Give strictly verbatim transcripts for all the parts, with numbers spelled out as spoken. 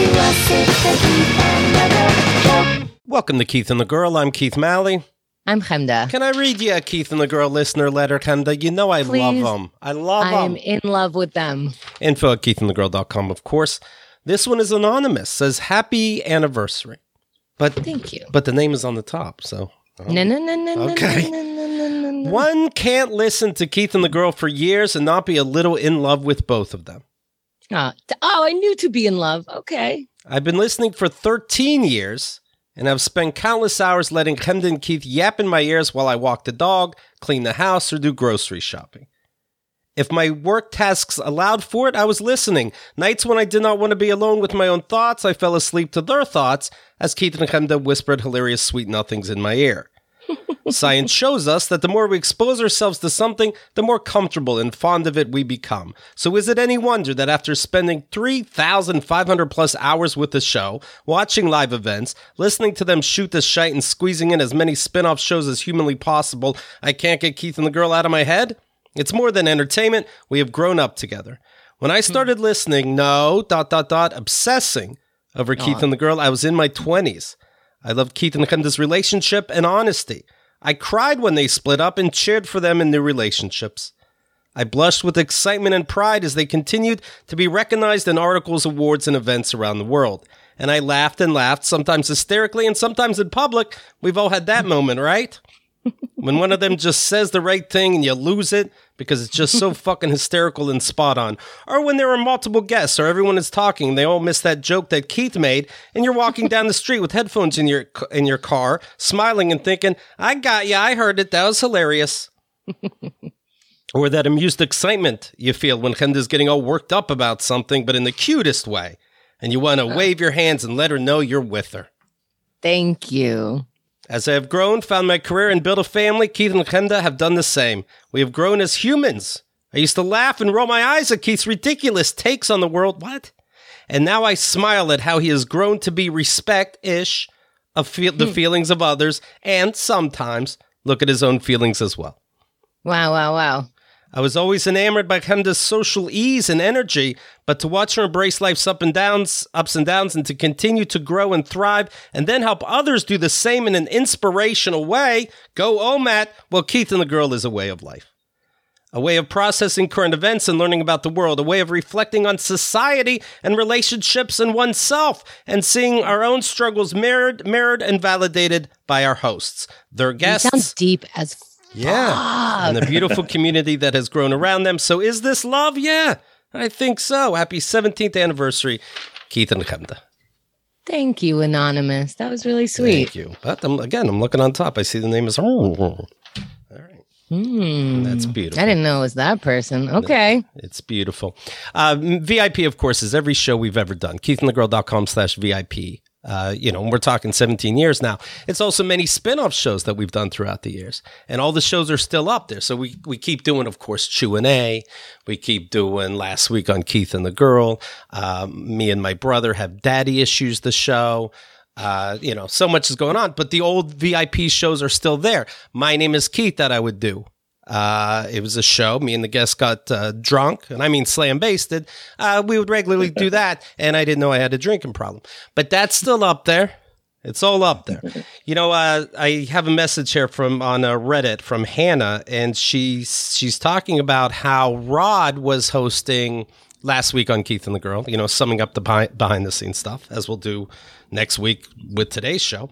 Welcome to Keith and the Girl. I'm Keith Malley. I'm Chemda. Can I read you a Keith and the Girl listener letter, Chemda? You know I Please. love them. I love them. I'm in love with them. Info at keith and the girl dot com, of course. This one is anonymous. Says, happy anniversary. But Thank you. But the name is on the top, so... Oh. No, no, no, no, Okay. no, no, no, no, no. One can't listen to Keith and the Girl for years and not be a little in love with both of them. Oh, t- oh, I knew to be in love. Okay. I've been listening for thirteen years, and I've spent countless hours letting Chemda and Keith yap in my ears while I walk the dog, clean the house, or do grocery shopping. If my work tasks allowed for it, I was listening. Nights when I did not want to be alone with my own thoughts, I fell asleep to their thoughts as Keith and Chemda whispered hilarious sweet nothings in my ear. Science shows us that the more we expose ourselves to something, the more comfortable and fond of it we become. So is it any wonder that after spending three thousand five hundred plus hours with the show, watching live events, listening to them shoot the shite and squeezing in as many spin-off shows as humanly possible, I can't get Keith and the Girl out of my head? It's more than entertainment. We have grown up together. When I started listening, no, dot, dot, dot, obsessing over Keith Aw. and the Girl, I was in my twenties. I loved Keith and Chemda's relationship and honesty. I cried when they split up and cheered for them in new relationships. I blushed with excitement and pride as they continued to be recognized in articles, awards, and events around the world. And I laughed and laughed, sometimes hysterically and sometimes in public. We've all had that moment, right? When one of them just says the right thing and you lose it because it's just so fucking hysterical and spot on. Or when there are multiple guests or everyone is talking and they all miss that joke that Keith made and you're walking down the street with headphones in your in your car, smiling and thinking, I got you, I heard it, that was hilarious. Or that amused excitement you feel when Chemda's getting all worked up about something, but in the cutest way. And you want to wave your hands and let her know you're with her. Thank you. As I have grown, found my career, and built a family, Keith and Chemda have done the same. We have grown as humans. I used to laugh and roll my eyes at Keith's ridiculous takes on the world. What? And now I smile at how he has grown to be respect-ish of feel- the feelings of others, and sometimes look at his own feelings as well. Wow, wow, wow. I was always enamored by Chemda's social ease and energy, but to watch her embrace life's up and downs, ups and downs, and to continue to grow and thrive, and then help others do the same in an inspirational way, go oh Matt, well, Keith and the Girl is a way of life. A way of processing current events and learning about the world, a way of reflecting on society and relationships and oneself, and seeing our own struggles mirrored, mirrored and validated by our hosts, their guests. You sound deep as fuck. Yeah, and the beautiful community that has grown around them. So is this love? Yeah, I think so. Happy seventeenth anniversary, Keith and Chemda. Thank you, Anonymous. That was really sweet. Thank you. But I'm, again, I'm looking on top. I see the name is... All right. Mm. That's beautiful. I didn't know it was that person. Okay. It's beautiful. Uh, V I P, of course, is every show we've ever done. keith and the girl dot com slash V I P. Uh, you know, we're talking seventeen years now. It's also many spin-off shows that we've done throughout the years. And all the shows are still up there. So we, we keep doing, of course, Q and A. We keep doing Last Week on Keith and the Girl. Um, me and my brother have Daddy Issues, the show. Uh, you know, so much is going on. But the old V I P shows are still there. My Name is Keith that I would do. Uh, it was a show. Me and the guests got uh, drunk, and I mean slam-basted. Uh, we would regularly do that, and I didn't know I had a drinking problem. But that's still up there. It's all up there. You know, uh, I have a message here from on uh, Reddit from Hannah, and she's she's talking about how Rod was hosting Last Week on Keith and the Girl. You know, summing up the behind, behind-the-scenes stuff, as we'll do next week with today's show.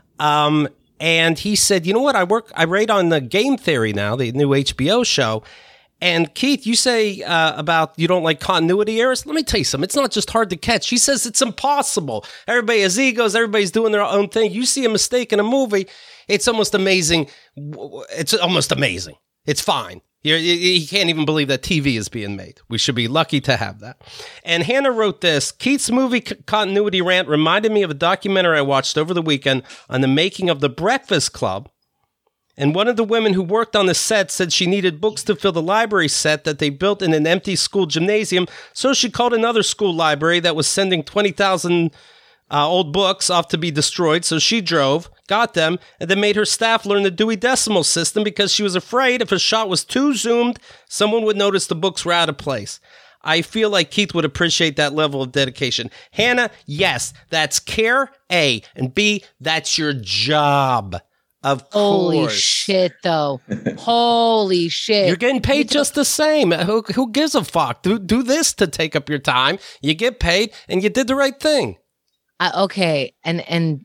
Um. And he said, you know what, I work, I write on the Game Theory now, the new H B O show. And Keith, you say uh, about you don't like continuity errors. Let me tell you something. It's not just hard to catch. She says it's impossible. Everybody has egos. Everybody's doing their own thing. You see a mistake in a movie, it's almost amazing. It's almost amazing. It's fine. You're, you, you can't even believe that T V is being made. We should be lucky to have that. And Hannah wrote this. Keith's movie c- continuity rant reminded me of a documentary I watched over the weekend on the making of The Breakfast Club. And one of the women who worked on the set said she needed books to fill the library set that they built in an empty school gymnasium. So she called another school library that was sending twenty thousand Uh, old books off to be destroyed, so she drove, got them, and then made her staff learn the Dewey Decimal System because she was afraid if a shot was too zoomed, someone would notice the books were out of place. I feel like Keith would appreciate that level of dedication. Hannah, yes, that's care, A. And B, that's your job. Of Holy course. shit, though. Holy shit. You're getting paid just the same. Who, who gives a fuck? Do, do this to take up your time. You get paid, and you did the right thing. Uh, okay, and and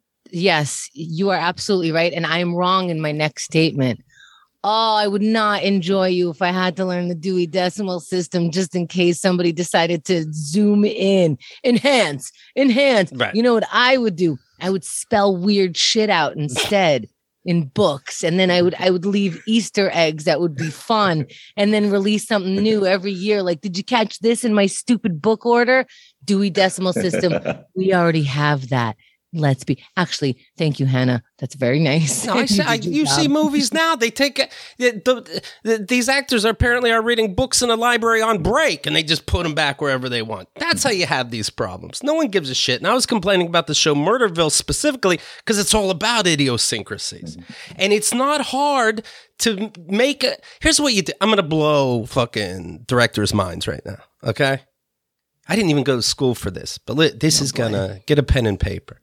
yes, you are absolutely right, and I am wrong in my next statement. Oh, I would not enjoy you if I had to learn the Dewey Decimal System just in case somebody decided to zoom in, enhance, enhance. Right. You know what I would do? I would spell weird shit out instead in books, and then I would I would leave Easter eggs that would be fun, and then release something new every year. Like, did you catch this in my stupid book order? Dewey Decimal System. We already have that. Let's be. Actually, thank you, Hannah. That's very nice. No, I see, I, you see movies now. They take it. The, the, the, these actors are apparently are reading books in a library on break, and they just put them back wherever they want. That's how you have these problems. No one gives a shit. And I was complaining about the show Murderville specifically because it's all about idiosyncrasies, mm-hmm. and it's not hard to make a. Here's what you do. I'm gonna blow fucking directors' minds right now. Okay, I didn't even go to school for this, but li- this oh, is boy. gonna get a pen and paper.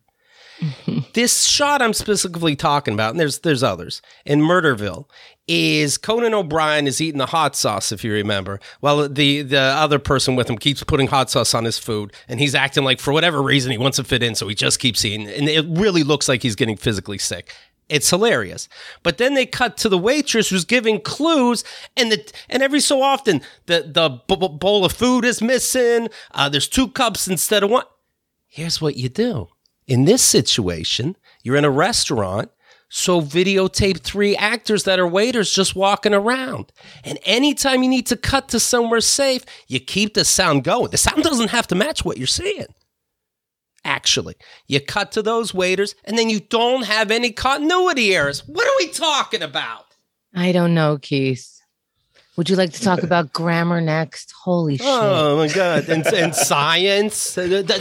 This shot I'm specifically talking about, and there's there's others, in Murderville, is Conan O'Brien is eating the hot sauce, if you remember, while the, the other person with him keeps putting hot sauce on his food, and he's acting like, for whatever reason, he wants to fit in, so he just keeps eating, and it really looks like he's getting physically sick. It's hilarious. But then they cut to the waitress who's giving clues, and the and every so often, the, the b- bowl of food is missing, uh, there's two cups instead of one. Here's what you do. In this situation, you're in a restaurant, so videotape three actors that are waiters just walking around. And anytime you need to cut to somewhere safe, you keep the sound going. The sound doesn't have to match what you're seeing. Actually, you cut to those waiters, and then you don't have any continuity errors. What are we talking about? I don't know, Keith. Would you like to talk about grammar next? Holy shit. Oh, my God. And, and science.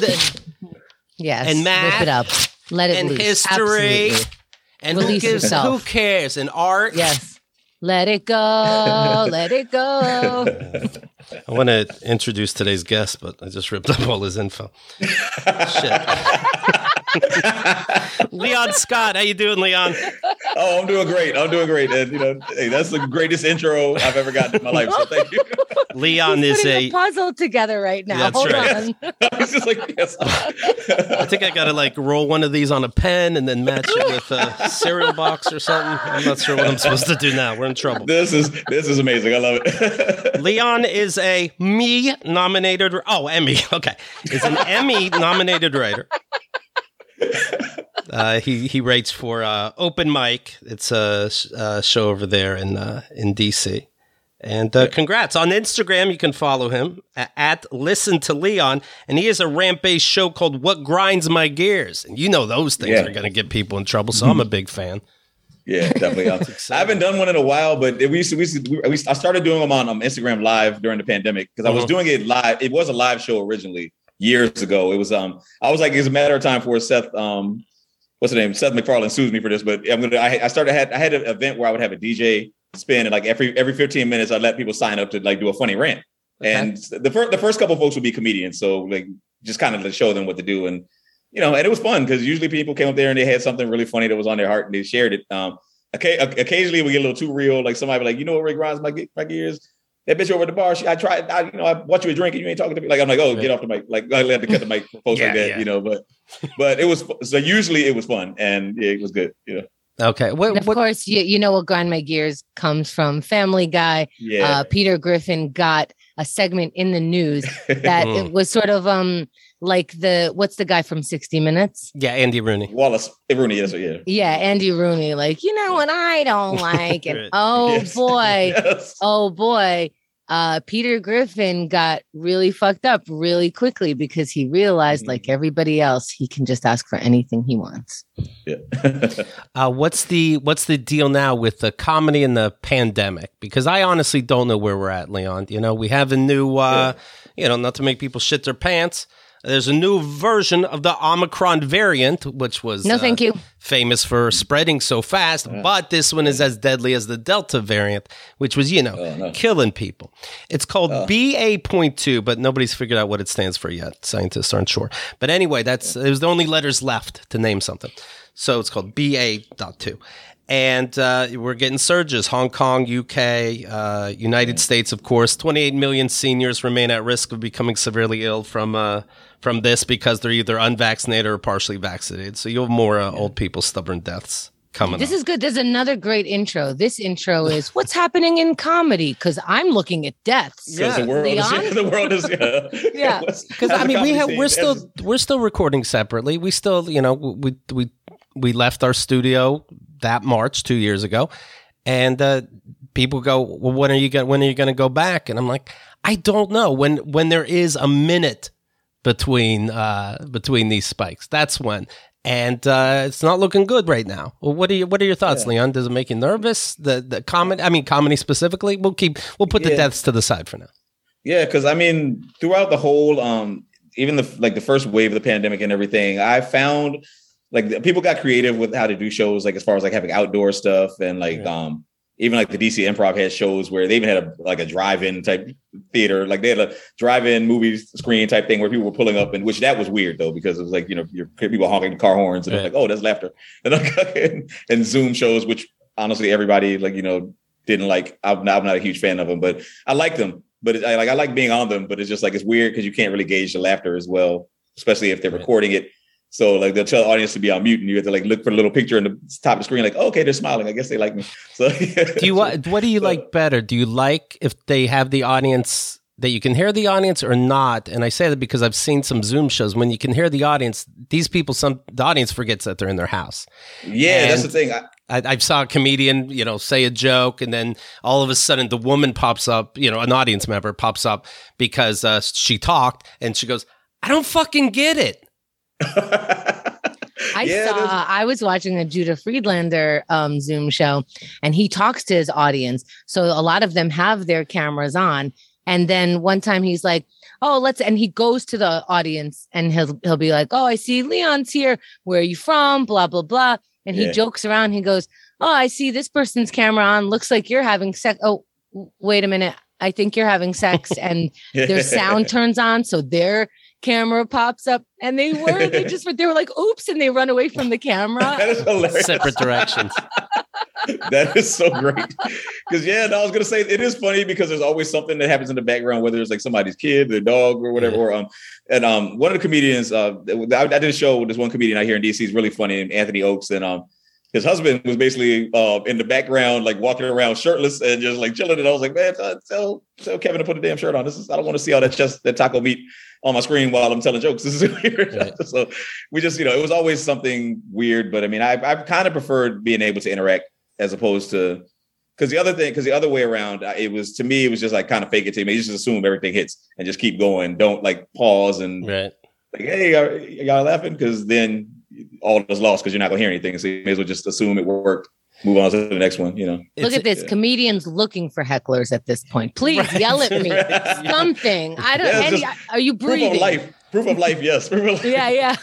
Yes, and math, rip it up, let it and loose. history, Absolutely. and Release who, gives, yourself. who cares? And art. Yes, let it go, let it go. I want to introduce today's guest, but I just ripped up all his info. Shit. Leon Scott, how you doing, Leon? Oh, I'm doing great. I'm doing great. And you know, hey, that's the greatest intro I've ever gotten in my life. So thank you. Leon He's is a, a puzzle together right now. That's Hold right. on. It's just like, yes. I think I got to like roll one of these on a pen and then match it with a cereal box or something. I'm not sure what I'm supposed to do now. We're in trouble. This is this is amazing. I love it. Leon is a me nominated. Oh, Emmy. Okay, is an Emmy nominated writer. Uh, he he writes for uh, Open Mic. It's a, a show over there in uh, in D C. And uh, congrats. On Instagram, you can follow him at Listen to Leon. And he has a rant-based show called What Grinds My Gears. And you know those things yeah. are going to get people in trouble, so I'm a big fan. Yeah, definitely. I haven't done one in a while, but we used to, we used to, we, I started doing them on um, Instagram Live during the pandemic because I was doing it live. It was a live show originally years ago. It was, um, I was like, it's a matter of time for Seth, um, what's the name? Seth MacFarlane sues me for this, but I'm gonna, I, I started, had, I had an event where I would have a D J spin, and like every every fifteen minutes, I'd let people sign up to like do a funny rant. Okay. And the first the first couple of folks would be comedians, so like just kind of to show them what to do, and you know, and it was fun because usually people came up there and they had something really funny that was on their heart and they shared it. Um, okay, occasionally we get a little too real, like somebody be like, you know what really grinds my my gears? That bitch over at the bar. She, I tried, I, you know, I bought you a drink and you ain't talking to me. Like I'm like, oh, get off the mic. Like I had to cut the mic for folks yeah, like that, yeah. you know. But but it was so usually it was fun and yeah, it was good, you know. Okay. What, of what, course, you, you know what grind my gears comes from Family Guy. Yeah. Uh, Peter Griffin got a segment in the news that it was sort of um like the what's the guy from sixty minutes? Yeah, Andy Rooney. Wallace Rooney, yes, yeah. Yeah, Andy Rooney. Like, you know what I don't like, and oh yes. boy, yes. oh boy. Uh, Peter Griffin got really fucked up really quickly because he realized, like everybody else, he can just ask for anything he wants. Yeah. uh, what's the what's the deal now with the comedy and the pandemic? Because I honestly don't know where we're at, Leon. You know, we have a new, uh, yeah. you know, not to make people shit their pants. There's a new version of the Omicron variant, which was no, thank uh, you. famous for spreading so fast, yeah. but this one is as deadly as the Delta variant, which was, you know, oh, no. killing people. It's called oh. B A point two, but nobody's figured out what it stands for yet. Scientists aren't sure. But anyway, that's it was the only letters left to name something. So it's called B A point two. And uh, we're getting surges. Hong Kong, U K, uh, United States, of course. twenty-eight million seniors remain at risk of becoming severely ill from uh, from this because they're either unvaccinated or partially vaccinated. So you have more uh, old people, stubborn deaths coming This up. is good. There's another great intro. This intro is what's happening in comedy because I'm looking at deaths. Yeah, the world is, the world is yeah. Because I mean, we have we're still we're still recording separately. We still, you know, we we we left our studio that March two years ago, and uh, people go, well, when are you going? When are you going to go back? And I'm like, I don't know. When when there is a minute between uh, between these spikes, that's when. And uh, it's not looking good right now. Well, what are you? What are your thoughts, yeah. Leon? Does it make you nervous? The the comedy, I mean, comedy specifically. We'll keep we'll put yeah. the deaths to the side for now. Yeah, because I mean, throughout the whole, um, even the like the first wave of the pandemic and everything, I found. Like people got creative with how to do shows, like as far as like having outdoor stuff and like yeah. um even like the D C Improv had shows where they even had a like a drive-in type theater, like they had a drive-in movie screen type thing where people were pulling up, and which that was weird though because it was like you know your people honking car horns and yeah. like oh that's laughter and, and and Zoom shows, which honestly everybody like you know didn't like. I'm, I'm not a huge fan of them, but I like them. But it, I like I like being on them, but it's just like it's weird because you can't really gauge the laughter as well, especially if they're right. recording it. So like they'll tell the audience to be on mute, and you have to like look for a little picture in the top of the screen, like, oh, okay, they're smiling. I guess they like me. So do you what do you so, like better? Do you like if they have the audience that you can hear the audience or not? And I say that because I've seen some Zoom shows when you can hear the audience. These people, some the audience forgets that they're in their house. Yeah, and that's the thing. I, I, I saw a comedian, you know, say a joke, and then all of a sudden the woman pops up, you know, an audience member pops up because uh, she talked, and she goes, "I don't fucking get it." I yeah, saw, I was watching a Judah Friedlander um, Zoom show, and he talks to his audience. So a lot of them have their cameras on. And then one time he's like, oh, let's, and he goes to the audience and he'll, he'll be like, oh, I see Leon's here. Where are you from? Blah, blah, blah. And he yeah. jokes around. He goes, oh, I see this person's camera on. Looks like you're having sex. Oh, wait a minute. I think you're having sex. And their sound turns on. So their camera pops up, and they were they just they were like oops, and they run away from the camera. That is hilarious. Separate directions. That is so great. Because yeah, no, I was gonna say it is funny because there's always something that happens in the background, whether it's like somebody's kid, their dog, or whatever. Yeah. Or um, and um, one of the comedians, uh, I, I did a show with this one comedian out here in D C. He's really funny, named Anthony Oakes, and um. His husband was basically uh, in the background, like walking around shirtless and just like chilling. And I was like, man, tell, tell Kevin to put a damn shirt on. This is I don't want to see all that chest, that taco meat on my screen while I'm telling jokes. This is weird. Right. So we just, you know, it was always something weird. But I mean, I I kind of preferred being able to interact as opposed to because the other thing, because the other way around, it was to me, it was just like kind of fake it to me. You just assume everything hits and just keep going. Don't like pause and right. like, hey, are, are y'all laughing? Because then. All is lost because you're not going to hear anything. So you may as well just assume it worked. Move on to the next one, you know. Look it's, at this. Yeah. Comedians looking for hecklers at this point. Please right. yell at me. Right. Something. I don't yeah, any, are you breathing? Proof of life. Proof of life, yes. Proof of life. Yeah, yeah.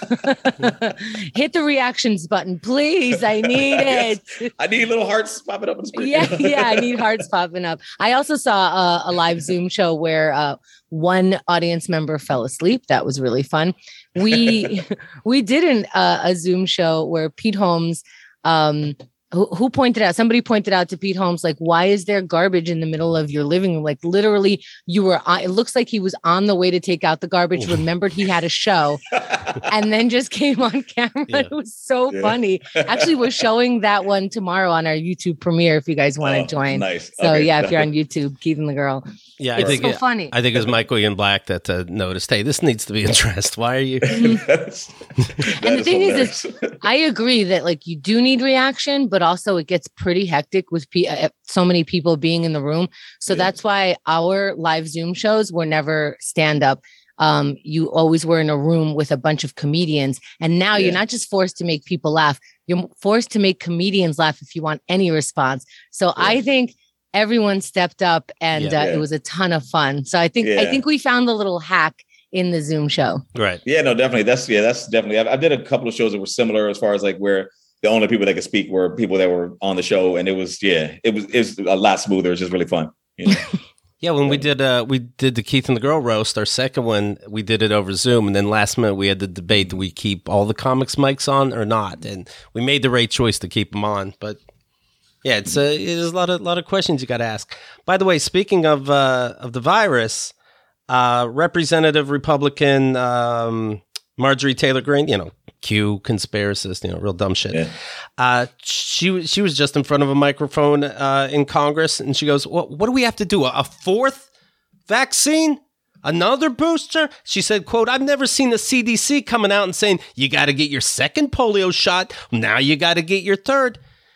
Hit the reactions button, please. I need it. Yes. I need little hearts popping up on the screen. Yeah, yeah. I need hearts popping up. I also saw a, a live Zoom show where uh, one audience member fell asleep. That was really fun. We we did an, uh, a Zoom show where Pete Holmes, um, who, who pointed out, somebody pointed out to Pete Holmes, like, why is there garbage in the middle of your living room? Like, literally, you were, on, it looks like he was on the way to take out the garbage, remembered he had a show, and then just came on camera. Yeah. It was so yeah. funny. Actually, we're showing that one tomorrow on our YouTube premiere if you guys want to oh, join. Nice. So, okay. yeah, if you're on YouTube, Keith and the Girl. Yeah, it's I think so it, funny. I think it was Michael Ian Black that uh, noticed, hey, this needs to be addressed. Why are you? That's, and the thing hilarious. is, is, I agree that like you do need reaction, but also it gets pretty hectic with pe- uh, so many people being in the room. So yeah. that's why our live Zoom shows were never stand up. Um, you always were in a room with a bunch of comedians. And now yeah. you're not just forced to make people laugh. You're forced to make comedians laugh if you want any response. So yeah. I think everyone stepped up and yeah, uh, yeah. it was a ton of fun. So I think yeah. I think we found a little hack in the Zoom show. Right. Yeah, no, definitely. That's yeah, that's definitely. I, I did a couple of shows that were similar as far as like where the only people that could speak were people that were on the show, and it was yeah, it was it was a lot smoother. It was just really fun. You know? Yeah, when we did uh we did the Keith and the Girl roast, our second one, we did it over Zoom, and then last minute we had the debate: do we keep all the comics mics on or not? And we made the right choice to keep them on. But yeah, it's a there's a lot of lot of questions you got to ask. By the way, speaking of uh, of the virus, uh, Representative Republican um, Marjorie Taylor Greene, you know, Q conspiracist, you know, real dumb shit. Yeah. Uh, she she was just in front of a microphone uh, in Congress, and she goes, well, "What do we have to do? A, a fourth vaccine? Another booster?" She said, "Quote: I've never seen the C D C coming out and saying you got to get your second polio shot. Now you got to get your third.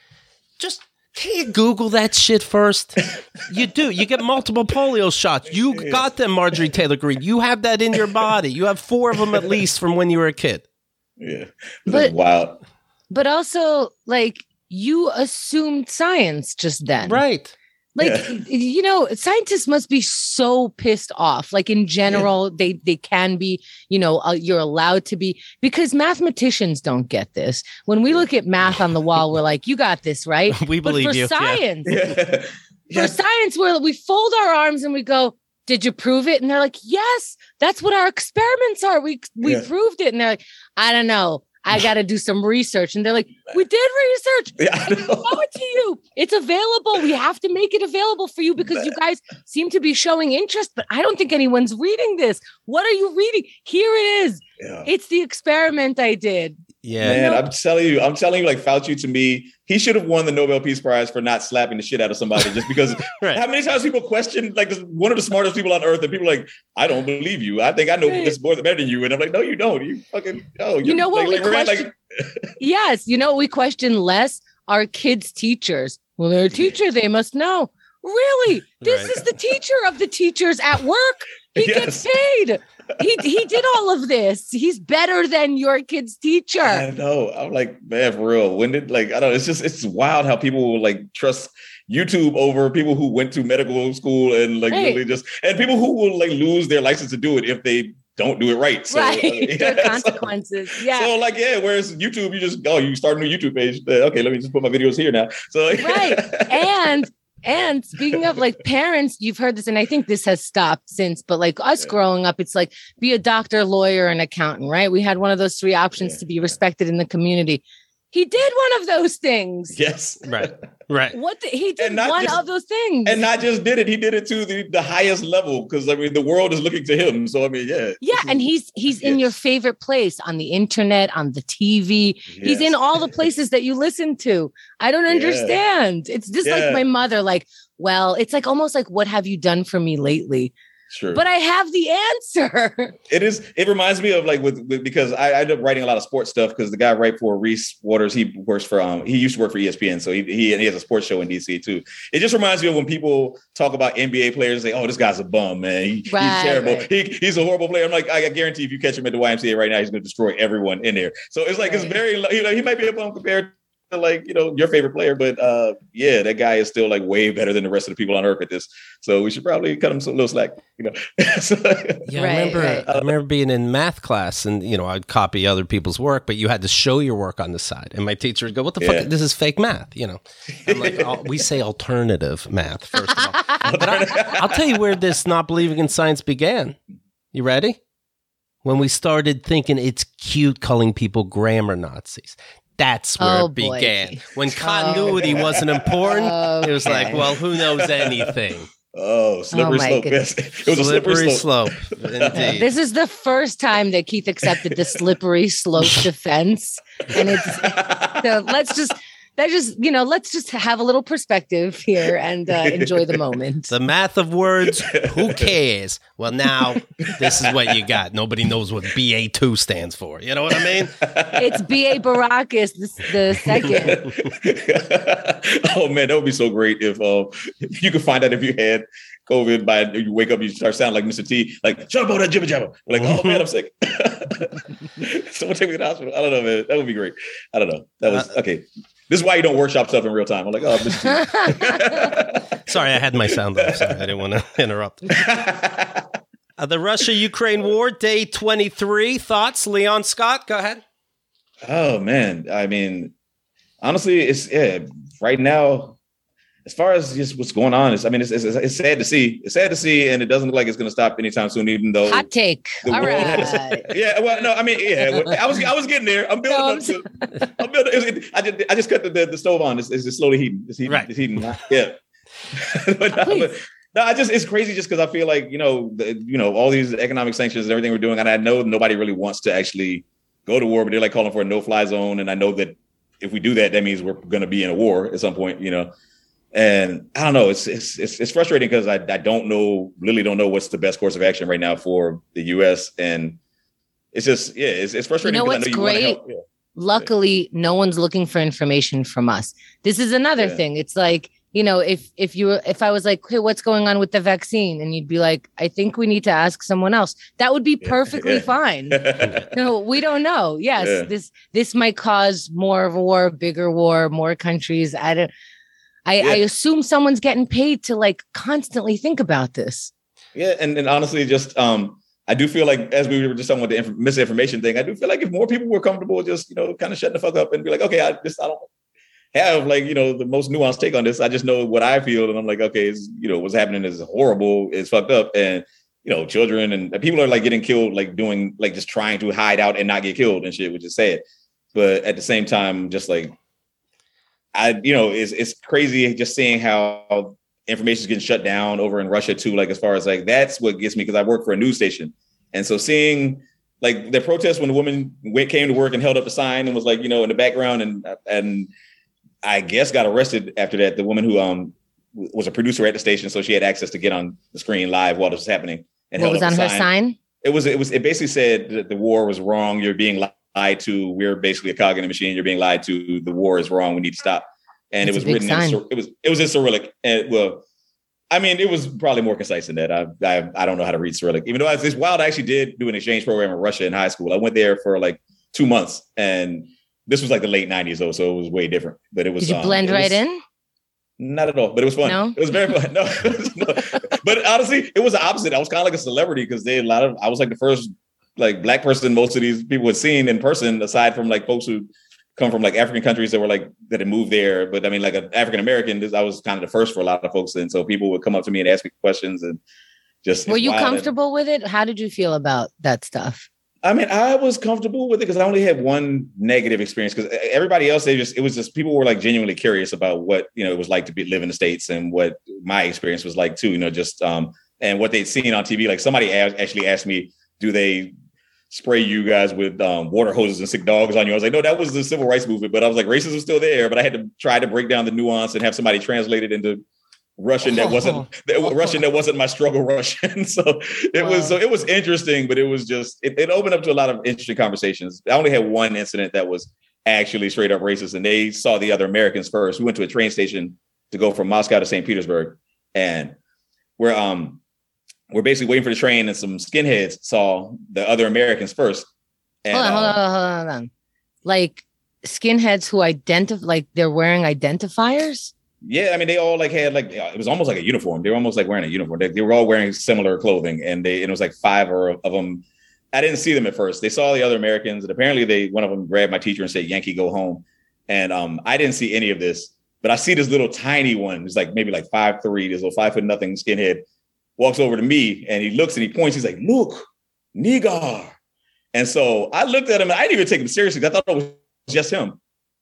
Just can you Google that shit first? You do. You get multiple polio shots. You got them, Marjorie Taylor Greene. You have that in your body. You have four of them at least from when you were a kid." Yeah, but wild. But also, like, you assumed science just then, right? Like, yeah. you know, scientists must be so pissed off. Like, in general, yeah. they they can be. You know, uh, you're allowed to be, because mathematicians don't get this. When we look at math on the wall, we're like, "You got this, right?" We believe but for you. Science, yeah. Yeah. for science, where we fold our arms and we go, "Did you prove it?" And they're like, "Yes, that's what our experiments are. We we yeah. proved it." And they're like, "I don't know. I got to do some research." And they're like, "We did research. Yeah, I know. Show it to you. It's available. We have to make it available for you because you guys seem to be showing interest, but I don't think anyone's reading this. What are you reading? Here it is. Yeah. It's the experiment I did." Yeah, man, I'm telling you, I'm telling you, like Fauci, to me, he should have won the Nobel Peace Prize for not slapping the shit out of somebody just because. Right. How many times people question, like, this, one of the smartest people on earth, and people are like, "I don't believe you. I think I know right. this more better than you." And I'm like, "No, you don't. You fucking oh, you know what like, we like, question? Like, yes, you know what we question less? Our kids' teachers. Well, they're a teacher; they must know. Really, this right. is the teacher of the teachers at work. He yes. gets paid. He he did all of this. He's better than your kid's teacher." I know. I'm like, man, for real. When did like I don't know, it's just it's wild how people will like trust YouTube over people who went to medical school and like hey. really just and people who will like lose their license to do it if they don't do it right. So, right. Uh, yeah, there are consequences. So, yeah. So like, yeah, whereas YouTube, you just oh, you start a new YouTube page. Uh, okay, let me just put my videos here now. So right. And And speaking of like parents, you've heard this, and I think this has stopped since, but like us yeah. growing up, it's like be a doctor, lawyer, and accountant, right? We had one of those three options yeah. to be respected in the community. He did one of those things. Yes. Right. Right. What the, he did one just, of those things. And not just did it, he did it to the, the highest level because I mean the world is looking to him. So I mean, yeah. Yeah. And he's he's yes. in your favorite place on the internet, on the T V. Yes. He's in all the places that you listen to. I don't understand. Yeah. It's just yeah. like my mother, like, well, it's like almost like, what have you done for me lately? Sure. But I have the answer. It is. It reminds me of like with, with because I, I end up writing a lot of sports stuff because the guy right for Reese Waters, he works for um he used to work for E S P N, so he he, he has a sports show in D C too. It just reminds me of when people talk about N B A players, say, "Oh, this guy's a bum, man. He, right, he's terrible. Right. He, he's a horrible player." I'm like, I guarantee if you catch him at the Y M C A right now, he's going to destroy everyone in there. So it's like right. it's very you know he might be a bum compared to like you know your favorite player, but uh yeah, that guy is still like way better than the rest of the people on earth at this. So we should probably cut him some little slack, you know. so, yeah, right, I remember. Right. I remember being in math class, and you know, I'd copy other people's work, but you had to show your work on the side. And my teacher would go, "What the yeah. fuck? This is fake math," you know. I'm like, we say alternative math first of all. But I, I'll tell you where this not believing in science began. You ready? When we started thinking it's cute calling people grammar Nazis. That's where oh, it began. Boy. When continuity oh. wasn't important, okay. it was like, well, who knows anything? Oh, slippery oh slope. Yes. It was slippery a slippery slope. slope. Indeed. This is the first time that Keith accepted the slippery slope defense. And it's so let's just that just, you know, let's just have a little perspective here and uh, enjoy the moment. The math of words, who cares? Well, now this is what you got. Nobody knows what B A two stands for. You know what I mean? It's B A Baracus, the, the second. Oh, man, that would be so great if uh, you could find out if you had COVID by you wake up, you start sounding like Mister T, like, shut up all that jibber jabber. Like, oh, man, I'm sick. Someone take me to the hospital. I don't know, man. That would be great. I don't know. That was, okay. This is why you don't workshop stuff in real time. I'm like, oh, Mister T. Sorry, I had my sound off. Sorry, I didn't want to interrupt. Uh, the Russia-Ukraine war, day twenty-three. Thoughts, Leon Scott? Go ahead. Oh, man. I mean, honestly, it's yeah, right now. As far as just what's going on, it's, I mean, it's, it's it's sad to see. It's sad to see, and it doesn't look like it's going to stop anytime soon. Even though hot take, all right. Has, yeah, well, no, I mean, yeah, I was I was getting there. I'm building no, up to. I'm building. It, I just I just cut the, the, the stove on. It's, it's just slowly heating. It's heating. Right. It's heating. Yeah. but, no, but, no, I just it's crazy just because I feel like you know the, you know all these economic sanctions and everything we're doing, and I know nobody really wants to actually go to war, but they're like calling for a no-fly zone, and I know that if we do that, that means we're going to be in a war at some point, you know. And I don't know, it's it's it's, it's frustrating because I, I don't know, really don't know what's the best course of action right now for the U S. And it's just, yeah, it's, it's frustrating. You know what's I know great? You yeah. Luckily, no one's looking for information from us. This is another yeah. thing. It's like, you know, if if you if I was like, hey, what's going on with the vaccine? And you'd be like, I think we need to ask someone else. That would be perfectly yeah. fine. No, we don't know. Yes, yeah. this this might cause more of a war, bigger war, more countries. I don't I, yeah. I assume someone's getting paid to like constantly think about this. Yeah. And, and honestly, just um, I do feel like, as we were just talking about the inf- misinformation thing, I do feel like if more people were comfortable just, you know, kind of shutting the fuck up and be like, okay, I just, I don't have like, you know, the most nuanced take on this. I just know what I feel. And I'm like, okay, it's, you know, what's happening is horrible. It's fucked up. And, you know, children and people are like getting killed, like doing, like just trying to hide out and not get killed and shit, which is sad. But at the same time, just like, I, you know, it's it's crazy just seeing how information is getting shut down over in Russia too. Like as far as like that's what gets me because I work for a news station, and so seeing like the protest when the woman went came to work and held up a sign and was like, you know, in the background and and I guess got arrested after that. The woman who um was a producer at the station, so she had access to get on the screen live while this was happening. And what was on her sign? It was it was it basically said that the war was wrong. You're being lied lied to. We're basically a cog in the machine. You're being lied to. The war is wrong. We need to stop. And That's it was written sign. in it was it was in Cyrillic. And well, I mean, it was probably more concise than that. I I, I don't know how to read Cyrillic. Even though I, it's wild, I actually did do an exchange program in Russia in high school. I went there for like two months, and this was like the late nineties, though, so it was way different. But it was. Did you um, blend right was, in? Not at all, but it was fun. No? It was very fun. No, no. But honestly, it was the opposite. I was kind of like a celebrity because they a lot of I was like the first like black person most of these people had seen in person, aside from like folks who come from like African countries that were like that had moved there. But I mean, like an African American, I was kind of the first for a lot of folks, and so people would come up to me and ask me questions and just. Were you comfortable and, with it? How did you feel about that stuff? I mean, I was comfortable with it because I only had one negative experience because everybody else, they just, it was just, people were like genuinely curious about what, you know, it was like to be live in the States and what my experience was like too, you know, just, um, and what they'd seen on T V. Like somebody actually asked me, do they spray you guys with um, water hoses and sick dogs on you? I was like, no, that was the civil rights movement, but I was like, racism was still there, but I had to try to break down the nuance and have somebody translate it into Russian that wasn't oh. Russian that wasn't my struggle Russian. So it wow. was so it was interesting, but it was just it, it opened up to a lot of interesting conversations. I only had one incident that was actually straight up racist, and they saw the other Americans first. We went to a train station to go from Moscow to Saint Petersburg, and we're um we're basically waiting for the train, and some skinheads saw the other Americans first. And, hold on, hold um, on, hold on, hold on. Like skinheads who identify, like they're wearing identifiers. Yeah, I mean, they all like had like it was almost like a uniform. They were almost like wearing a uniform. They, they were all wearing similar clothing, and they and it was like five or of them. I didn't see them at first. They saw the other Americans, and apparently they one of them grabbed my teacher and said, "Yankee, go home." And um, I didn't see any of this, but I see this little tiny one. He's like maybe like five three, this little five foot nothing skinhead walks over to me, and he looks and he points. He's like, "Look, nigger." And so I looked at him, and I didn't even take him seriously. I thought it was just him.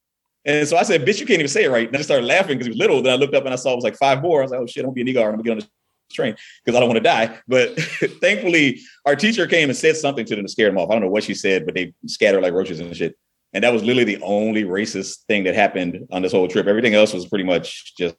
And so I said, bitch, you can't even say it right. And I just started laughing because he was little. Then I looked up and I saw it was like five more. I was like, oh shit, I'm gonna be a nigger. I'm gonna get on the train because I don't want to die. But thankfully, our teacher came and said something to them to scare them off. I don't know what she said, but they scattered like roaches and shit. And that was literally the only racist thing that happened on this whole trip. Everything else was pretty much just.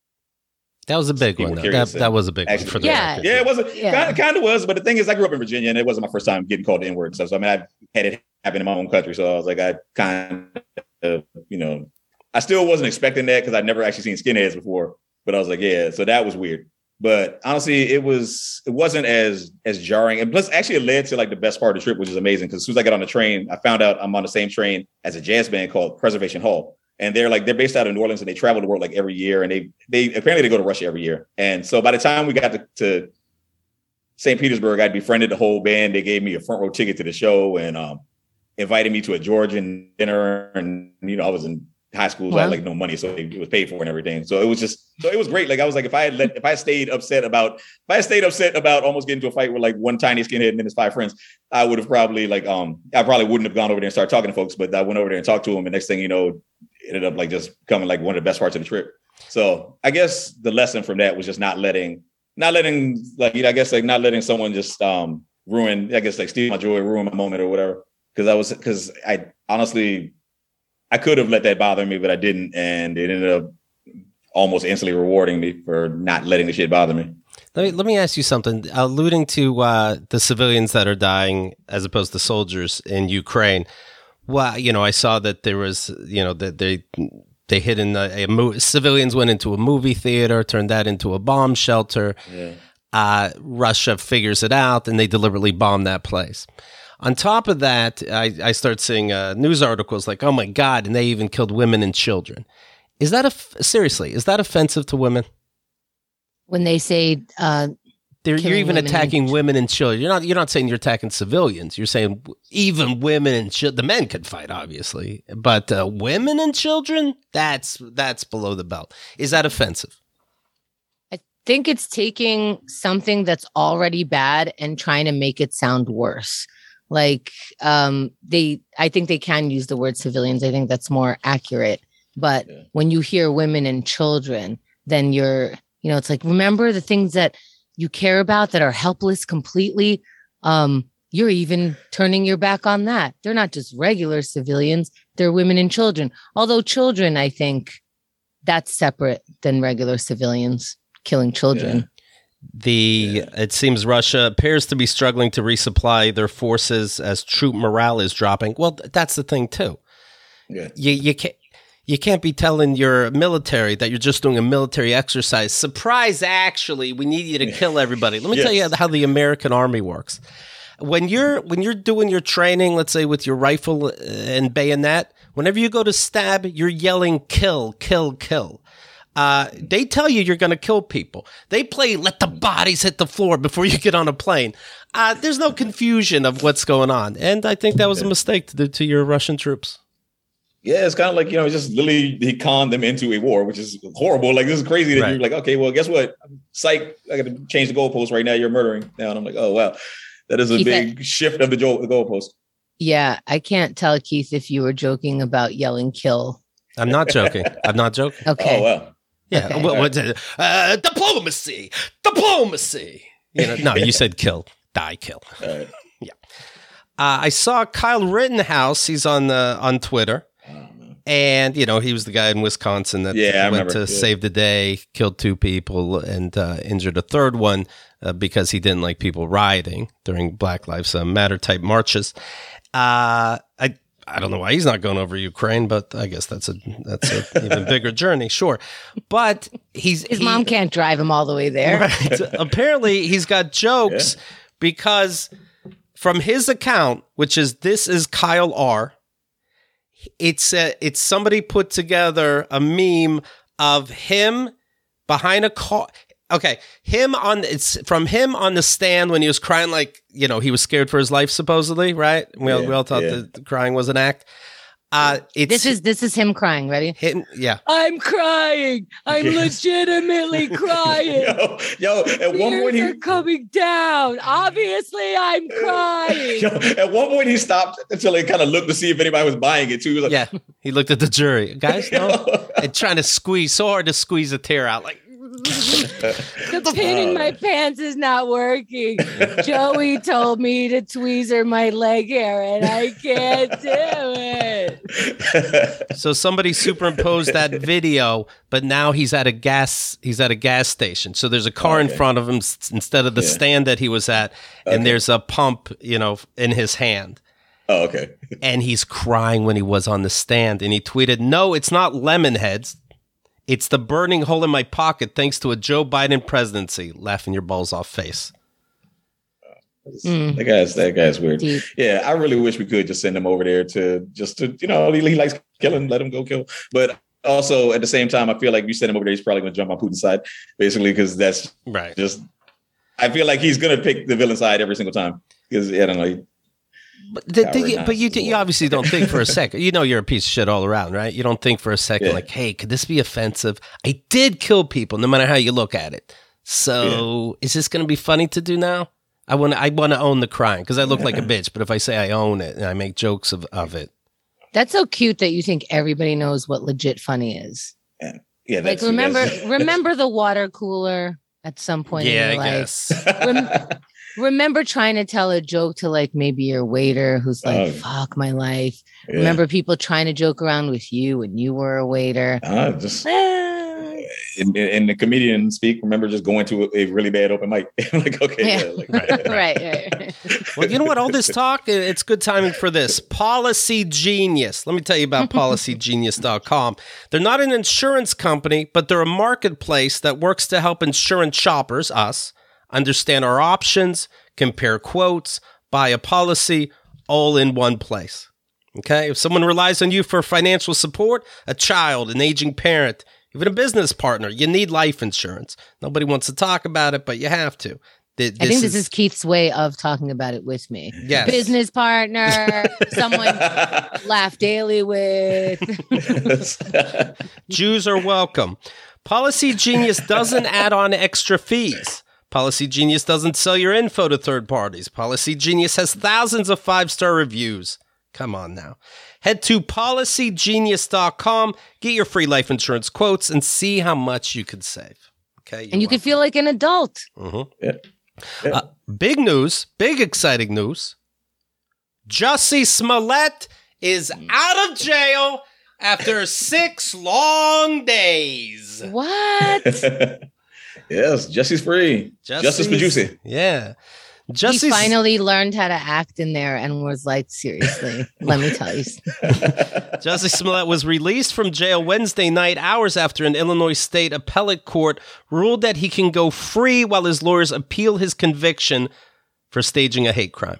That was a big one. That, that was a big actually, one for the yeah. record. Yeah, it wasn't yeah. kind, of, kind of was. But the thing is, I grew up in Virginia, and it wasn't my first time getting called the N-word. So, so I mean, I had it happen in my own country. So I was like, I kind of, you know, I still wasn't expecting that because I'd never actually seen skinheads before. But I was like, yeah. So that was weird. But honestly, it was it wasn't as as jarring. And plus, actually, it led to like the best part of the trip, which is amazing. Because as soon as I got on the train, I found out I'm on the same train as a jazz band called Preservation Hall. And they're like, they're based out of New Orleans and they travel the world like every year. And they, they apparently they go to Russia every year. And so by the time we got to, to Saint Petersburg, I'd befriended the whole band. They gave me a front row ticket to the show and um, invited me to a Georgian dinner. And, you know, I was in high schools Wow. had like no money, so it was paid for and everything. So it was just, so it was great. Like I was like, if I had let, if I stayed upset about, if I had stayed upset about almost getting into a fight with like one tiny skinhead and then his five friends, I would have probably like, um, I probably wouldn't have gone over there and started talking to folks, but I went over there and talked to him. And next thing you know, it ended up like just becoming like one of the best parts of the trip. So I guess the lesson from that was just not letting, not letting like, you know, I guess like not letting someone just um, ruin, I guess like steal my joy, ruin my moment or whatever. Cause I was, cause I honestly, I could have let that bother me, but I didn't. And it ended up almost instantly rewarding me for not letting the shit bother me. Let me, let me ask you something. Alluding to uh, the civilians that are dying as opposed to soldiers in Ukraine. Well, you know, I saw that there was, you know, that they they hit in a, a mo- civilians went into a movie theater, turned that into a bomb shelter. Yeah. Uh, Russia figures it out, and they deliberately bomb that place. On top of that, I, I start seeing uh, news articles like, "Oh my God!" and they even killed women and children. Is that a seriously? Is that offensive to women? When they say uh, They're, you're even women attacking and- women and children. You're not. You're not saying you're attacking civilians. You're saying even women and children. The men could fight, obviously, but uh, women and children. That's that's below the belt. Is that offensive? I think it's taking something that's already bad and trying to make it sound worse. Like um, they, I think they can use the word civilians. I think that's more accurate. But Yeah. when you hear women and children, then you're, you know, it's like, remember the things that you care about that are helpless completely. Um, you're even turning your back on that. They're not just regular civilians. They're women and children. Although children, I think that's separate than regular civilians killing children. Yeah. The Yeah. It seems Russia appears to be struggling to resupply their forces as troop morale is dropping. Well, th- that's the thing too. Yeah. You you can't you can't be telling your military that you're just doing a military exercise. Surprise! Actually, we need you to kill everybody. Let me Yes. tell you how the American Army works. When you're when you're doing your training, let's say with your rifle and bayonet, whenever you go to stab, you're yelling "kill, kill, kill." Uh, they tell you you're going to kill people. They play "let the bodies hit the floor" before you get on a plane. Uh, there's no confusion of what's going on, and I think that was a mistake to do to your Russian troops. Yeah, it's kind of like, you know, just literally he conned them into a war, which is horrible. Like, this is crazy that Right. you're like, okay, well, guess what? Psych, I got to change the goalpost right now. You're murdering now. And I'm like, oh, wow. That is a Keith, big shift of the, jo- the goalpost. Yeah, I can't tell, Keith, if you were joking about yelling kill. I'm not joking. I'm not joking. Okay. Oh, wow. Yeah, Okay. what, what, uh, diplomacy, diplomacy. You know, no, you said kill, die, kill. All right. Uh, I saw Kyle Rittenhouse. He's on the on Twitter, Oh, man. and you know he was the guy in Wisconsin that Yeah, I went remember. to Yeah. save the day, killed two people, and uh, injured a third one uh, because he didn't like people rioting during Black Lives Matter type marches. Uh, I. I don't know why he's not going over Ukraine, but I guess that's a that's an even bigger journey, sure. But he's His he- mom can't drive him all the way there. Right. Apparently, he's got jokes Yeah. because from his account, which is this is Kyle R. It's a, it's somebody put together a meme of him behind a car. Okay, him on it's from him on the stand when he was crying, like, you know, he was scared for his life, supposedly, right? We all, Yeah, we all thought yeah. that the crying was an act. Uh, it's This is this is him crying. Ready? him, yeah. I'm crying. I'm Yes. legitimately crying. Yo, yo, at one Tears point he are coming down. Obviously, I'm crying. yo, at one point he stopped until he kind of looked to see if anybody was buying it too. He was like, Yeah, he looked at the jury. Guys, no? And trying to squeeze, so hard to squeeze a tear out. Like, The pin in my pants is not working. Joey told me to tweezer my leg hair, and I can't do it. so somebody superimposed that video, but now he's at a gas, he's at a gas station. So there's a car in Okay. front of him s- instead of the Yeah. stand that he was at. And Okay. there's a pump, you know, in his hand. Oh, okay. And he's crying when he was on the stand. And he tweeted, "No, it's not lemon heads. It's the burning hole in my pocket thanks to a Joe Biden presidency." Laughing your balls off face. Mm. That guy's that guy's weird. Deep. Yeah, I really wish we could just send him over there to just to, you know, he, he likes killing, let him go kill. But also at the same time, I feel like if you send him over there, he's probably going to jump on Putin's side, basically, because that's Right. just. I feel like he's going to pick the villain side every single time because I don't know. He, But, the, the, but you you obviously don't think for a second. You know you're a piece of shit all around, right? You don't think for a second, yeah. like, hey, could this be offensive? I did kill people, no matter how you look at it. So yeah. is this going to be funny to do now? I want to I want to own the crime because I look like a bitch. But if I say I own it and I make jokes of, of it. That's so cute that you think everybody knows what legit funny is. Yeah, yeah like remember remember the water cooler at some point yeah, in your I life. Guess. Rem- remember trying to tell a joke to like maybe your waiter who's like, oh, fuck my life. Yeah. Remember people trying to joke around with you when you were a waiter. Uh, just in, in the comedian speak, remember just going to a, a really bad open mic. Like, okay. Yeah. Yeah, like, right, right, right. Well, you know what? All this talk, it's good timing for this. Policy Genius. Let me tell you about policy genius dot com. They're not an insurance company, but they're a marketplace that works to help insurance shoppers, us, understand our options, compare quotes, buy a policy, all in one place. Okay? If someone relies on you for financial support, a child, an aging parent, even a business partner, you need life insurance. Nobody wants to talk about it, but you have to. This I think this is, is Keith's way of talking about it with me. Yes. Business partner, someone laugh daily with. Jews are welcome. Policy Genius doesn't add on extra fees. Policy Genius doesn't sell your info to third parties. Policy Genius has thousands of five-star reviews. Come on now. Head to policy genius dot com, get your free life insurance quotes, and see how much you could save. Okay, and you welcome. Can feel like an adult. Mm-hmm. Yeah. Yeah. Uh, big news, big exciting news. Jussie Smollett is out of jail after six long days. What? Yes, Jussie's free. Jussie's, Justice for Juicy. Yeah. Jussie's, he finally learned how to act in there and was like, seriously, let me tell you. Jussie Smollett was released from jail Wednesday night, hours after an Illinois state appellate court ruled that he can go free while his lawyers appeal his conviction for staging a hate crime.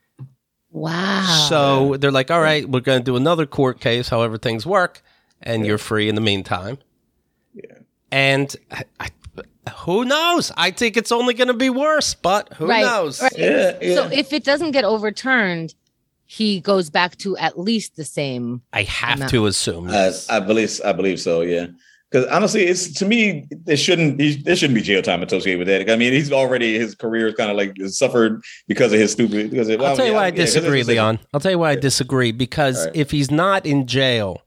Wow. So they're like, all right, we're going to do another court case, however things work, and yeah. you're free in the meantime. Yeah. And I, I who knows? I think it's only going to be worse, but who right, knows? Right. Yeah, yeah. So if it doesn't get overturned, he goes back to at least the same. I have amount. to assume. Yes. I, I believe. I believe so. Yeah, because honestly, it's to me, there shouldn't he, there shouldn't be jail time associated with that. I mean, he's already his career is kind of like suffered because of his stupid. Because of, I'll well, tell you yeah, why I yeah, disagree, Leon. I'll tell you why I disagree because right. if he's not in jail,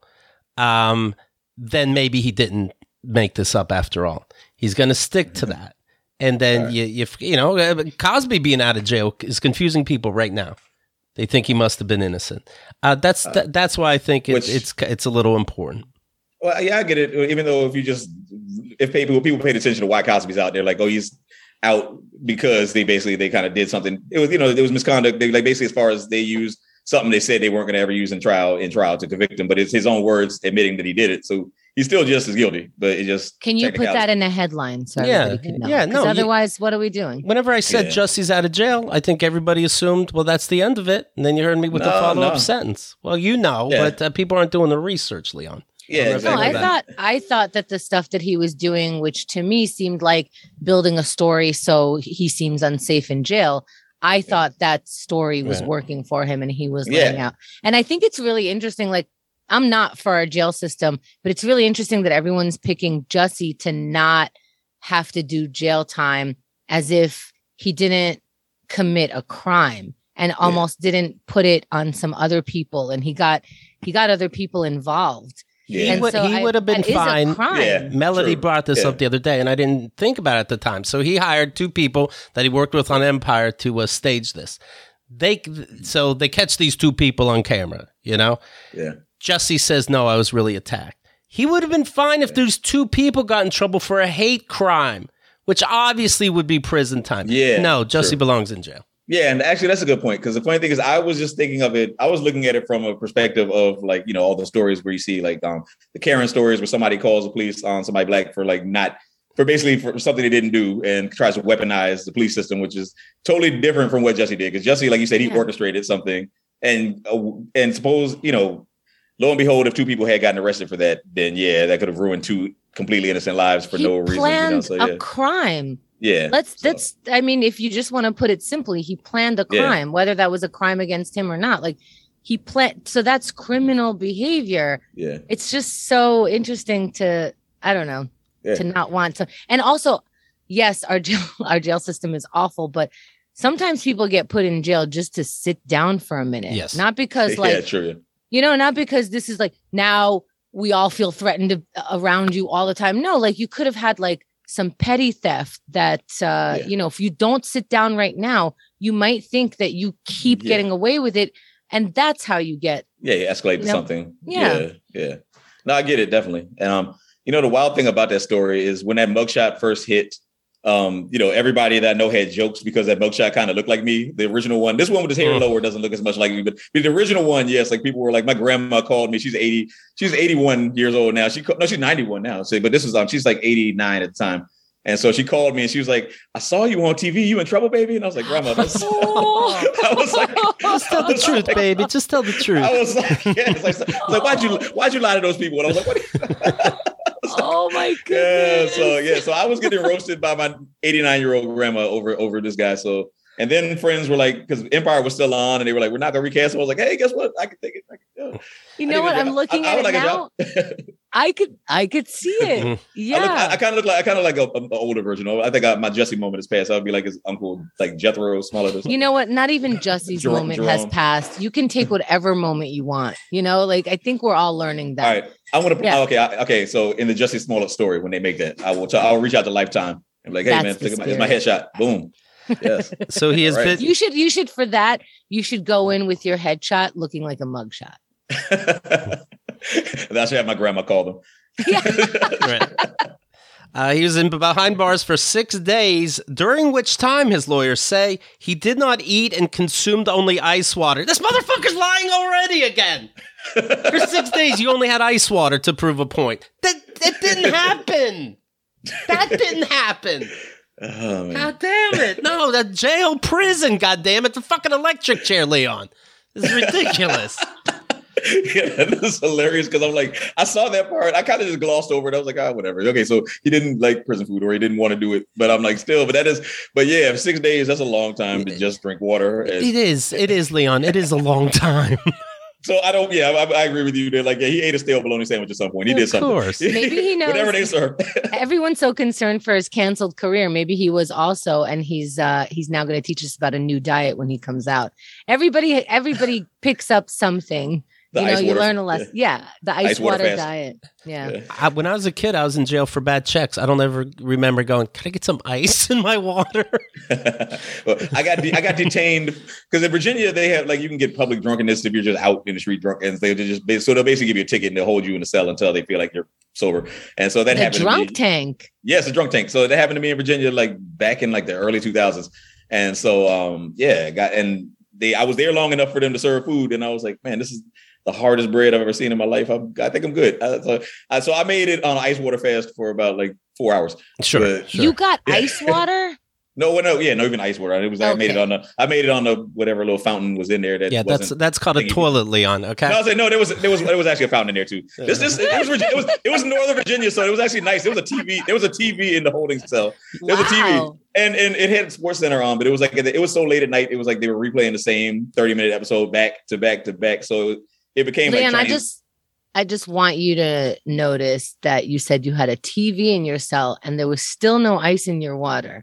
um, then maybe he didn't make this up after all. He's going to stick to that. And then, right. you, you, you know, Cosby being out of jail is confusing people right now. They think he must have been innocent. Uh, that's uh, th- that's why I think it, which, it's it's a little important. Well, yeah, I get it. Even though if you just if people people paid attention to why Cosby's out there, like, oh, he's out because they basically they kind of did something. It was you know it was misconduct. They like basically as far as they used something they said they weren't going to ever use in trial in trial to convict him, but it's his own words admitting that he did it. So he's still just as guilty, but it just can you put that in a headline so yeah, everybody can know? Yeah, no. Otherwise, you, what are we doing? Whenever I said yeah. Jussie's out of jail, I think everybody assumed, well, that's the end of it, and then you heard me with no, the follow-up no. sentence. Well, you know, yeah. but uh, people aren't doing the research, Leon. Yeah, exactly. No, I thought I thought that the stuff that he was doing, which to me seemed like building a story, so he seems unsafe in jail. I thought that story was yeah. working for him, and he was yeah. laying out. And I think it's really interesting. Like, I'm not for our jail system, but it's really interesting that everyone's picking Jussie to not have to do jail time as if he didn't commit a crime and almost yeah. didn't put it on some other people. And he got he got other people involved. Yeah. He would, so he I, would have been fine. Yeah, Melody true. brought this yeah. up the other day, and I didn't think about it at the time. So he hired two people that he worked with on Empire to uh, stage this. They so they catch these two people on camera, you know? Yeah. Jussie says, no, I was really attacked. He would have been fine if those two people got in trouble for a hate crime, which obviously would be prison time. Yeah. No, Jussie true. belongs in jail. Yeah, and actually that's a good point because the funny thing is I was just thinking of it. I was looking at it from a perspective of like, you know, all the stories where you see like um, the Karen stories where somebody calls the police on somebody black for like not for basically for something they didn't do and tries to weaponize the police system, which is totally different from what Jussie did. Because Jussie, like you said, he yeah. orchestrated something and uh, and suppose, you know, lo and behold, if two people had gotten arrested for that, then yeah, that could have ruined two completely innocent lives for he no reason. Planned you know? So, yeah. a crime. Yeah. Let's so. that's I mean, if you just want to put it simply, he planned a crime, yeah. whether that was a crime against him or not. Like he planned, so that's criminal behavior. Yeah. It's just so interesting to, I don't know, yeah. to not want to. And also, yes, our jail our jail system is awful, but sometimes people get put in jail just to sit down for a minute. Yes. Not because like yeah, true. You know, not because this is like now we all feel threatened to, around you all the time. No, like you could have had like some petty theft that, uh, yeah. you know, if you don't sit down right now, you might think that you keep yeah. getting away with it. And that's how you get. Yeah, you escalate to something. Yeah. yeah. Yeah. No, I get it. Definitely. And, um, you know, the wild thing about that story is when that mugshot first hit, um, you know, everybody that I know had jokes because that mugshot kind of looked like me. The original one, this one with his hair lower doesn't look as much like me, but, but the original one, yes, like people were like, my grandma called me. She's eighty, she's eighty-one years old now. She no, she's ninety-one now. So, but this was um, she's like eighty-nine at the time. And so she called me and she was like, I saw you on T V. You in trouble, baby? And I was like, Grandma, that's I was like, just tell the truth, like, baby. Just tell the truth. I was like, yeah, it's like, it's like why'd you why'd you lie to those people? And I was like, what? Oh my goodness. Yeah, so yeah, so I was getting roasted by my eighty-nine-year-old grandma over over this guy. So and then friends were like, because Empire was still on, and they were like, we're not gonna recast him. I was like, hey, guess what? I can take it. I can, yeah. You know what? I'm looking I, I, at I it now. I could I could see it. Yeah. I, look, I, I kind of look like I kind of like a, a, a older version. I think I, my Jesse moment has passed. I would be like his uncle, like Jethro, smaller. You know what? Not even Jesse's Jerome, moment Jerome. has passed. You can take whatever moment you want. You know, like I think we're all learning that. All right. I want to. Yeah. Okay. I, okay. So in the Jesse Smollett story, when they make that, I will. T- I'll reach out to Lifetime and be like, "Hey, That's man, it's my headshot. Boom." Yes. So he is. Right. You should. You should for that. You should go in with your headshot looking like a mugshot. That's what my grandma called him. Yeah. Right. Uh, he was in behind bars for six days, during which time, his lawyers say, he did not eat and consumed only ice water. This motherfucker's lying already again. For six days, you only had ice water to prove a point. That, that didn't happen. That didn't happen. Oh, God damn it. No, the jail, prison, God damn it. The fucking electric chair, Leon. This is ridiculous. Yeah, this is hilarious because I'm like, I saw that part. I kind of just glossed over it. I was like, ah, whatever. Okay, so he didn't like prison food or he didn't want to do it. But I'm like, still, but that is, but yeah, six days, that's a long time to just drink water. And, it is. It is, Leon. It is a long time. So I don't, yeah, I, I agree with you. That like, yeah, he ate a stale bologna sandwich at some point. He of did something. Of course. Maybe he knows. Whatever they serve. Everyone's so concerned for his canceled career. Maybe he was also, and he's uh, he's now going to teach us about a new diet when he comes out. Everybody, everybody picks up something. The you know, you water, learn a lesson. Yeah. yeah, the ice, ice water, water diet. Yeah. yeah. I, when I was a kid, I was in jail for bad checks. I don't ever remember going, can I get some ice in my water? Well, I got de- I got detained because in Virginia, they have like, you can get public drunkenness if you're just out in the street drunk. And they just, so they'll basically give you a ticket and they'll hold you in the cell until they feel like you're sober. And so that the happened. Drunk to me. tank. Yes, a drunk tank. So that happened to me in Virginia, like back in like the early two thousands. And so, um, yeah, got, and they, I was there long enough for them to serve food. And I was like, man, this is the hardest bread I've ever seen in my life. I'm, I think I'm good. Uh, so, uh, so I made it on ice water fast for about like four hours. Sure. But, sure. You got yeah. ice water? No, no, yeah, no, even ice water. It was. Okay. I made it on the. I made it on the whatever little fountain was in there. That yeah, that's that's called a toilet, Leon. Okay. No, I was like, no, there was there was there was actually a fountain in there too. This this it was it was it was Northern Virginia, so it was actually nice. There was a T V. There was a T V in the holding cell. There was wow. a T V, and and it had Sports Center on, but it was like it was so late at night. It was like they were replaying the same thirty minute episode back to back to back. So it, it became Leon, like I just I just want you to notice that you said you had a T V in your cell, and there was still no ice in your water.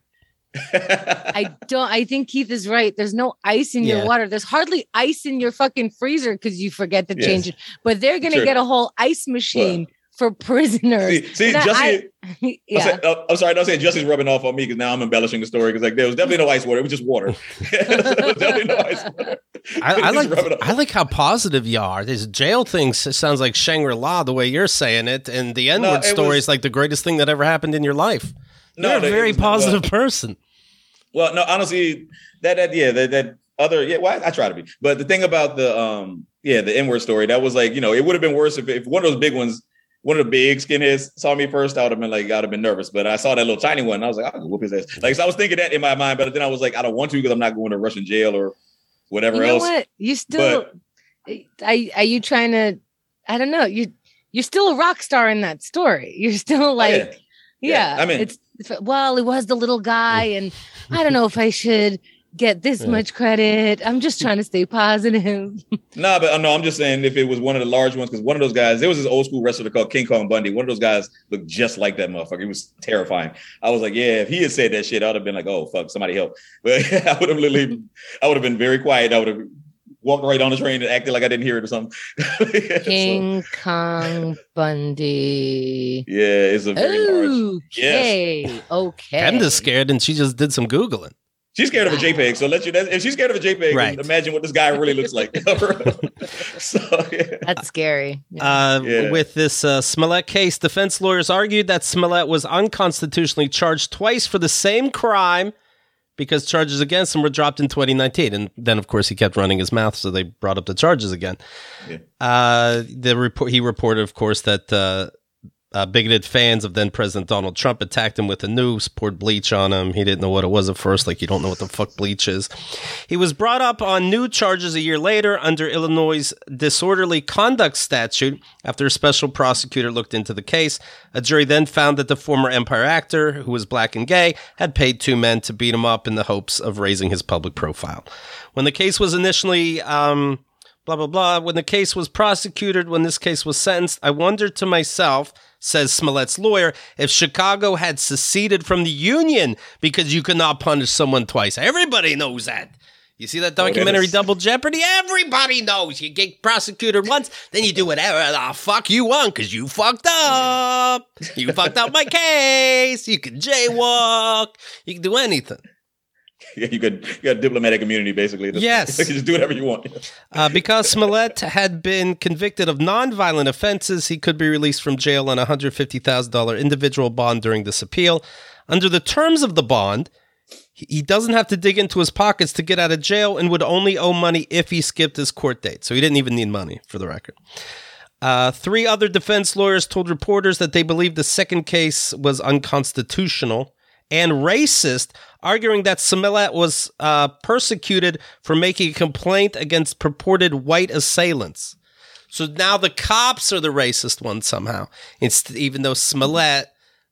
I don't I think Keith is right. There's no ice in yeah. your water. There's hardly ice in your fucking freezer because you forget to yes. change it. But they're gonna sure. get a whole ice machine well, for prisoners. See, see Jesse, I, I, yeah. I'm, saying, uh, I'm sorry, don't say Jesse's rubbing off on me because now I'm embellishing the story because like there was definitely no ice water. It was just water. There was definitely no ice water. I, I like I like how positive you are. This jail thing sounds like Shangri-La the way you're saying it, and the N-word no, story was, is like the greatest thing that ever happened in your life. No, You're a very positive well, person. Well, no, honestly, that that yeah, that that other yeah, well, I, I try to be. But the thing about the um yeah, the N-word story, that was like, you know, it would have been worse if, if one of those big ones, one of the big skinheads saw me first, I would have been like, I'd have been nervous. But I saw that little tiny one, and I was like, I can whoop his ass. Like, so I was thinking that in my mind, but then I was like, I don't want to because I'm not going to Russian jail or whatever you know else. What? You still but, are, are you trying to I don't know, you you're still a rock star in that story. You're still like oh, yeah. Yeah, yeah, I mean, it's well, it was the little guy, and I don't know if I should get this yeah. much credit. I'm just trying to stay positive. No, but no, I'm just saying if it was one of the large ones, because one of those guys, there was this old school wrestler called King Kong Bundy. One of those guys looked just like that motherfucker. It was terrifying. I was like, yeah, if he had said that shit, I would have been like, oh, fuck, somebody help. But I would have literally, I would have been very quiet. I would have walked right on the train and acted like I didn't hear it or something. King so, Kong Bundy. Yeah, it's a very okay. large. Yes. Okay. Kenda's scared and she just did some Googling. She's scared of a JPEG, so let you. If she's scared of a JPEG, right. Imagine what this guy really looks like. So, yeah. That's scary. Yeah. Uh, yeah. With this uh, Smollett case, defense lawyers argued that Smollett was unconstitutionally charged twice for the same crime because charges against him were dropped in twenty nineteen, and then of course he kept running his mouth, so they brought up the charges again. Yeah. Uh, the report he reported, of course, that. Uh, Uh, bigoted fans of then President Donald Trump attacked him with a noose, poured bleach on him. He didn't know what it was at first, like you don't know what the fuck bleach is. He was brought up on new charges a year later under Illinois' disorderly conduct statute after a special prosecutor looked into the case. A jury then found that the former Empire actor, who was black and gay, had paid two men to beat him up in the hopes of raising his public profile. When the case was initially... Um, blah, blah, blah. When the case was prosecuted, when this case was sentenced, I wondered to myself, says Smollett's lawyer, if Chicago had seceded from the Union because you could not punish someone twice. Everybody knows that. You see that documentary, oh, Double Jeopardy? Everybody knows. You get prosecuted once, then you do whatever the fuck you want because you fucked up. You fucked up my case. You can jaywalk. You can do anything. Yeah, you could you got diplomatic immunity, basically. Yes. You can just do whatever you want. uh, because Smollett had been convicted of nonviolent offenses, he could be released from jail on a one hundred fifty thousand dollars individual bond during this appeal. Under the terms of the bond, he doesn't have to dig into his pockets to get out of jail and would only owe money if he skipped his court date. So he didn't even need money, for the record. Uh, three other defense lawyers told reporters that they believed the second case was unconstitutional and racist, arguing that Smollett was uh, persecuted for making a complaint against purported white assailants. So now the cops are the racist ones somehow, it's, even though Smollett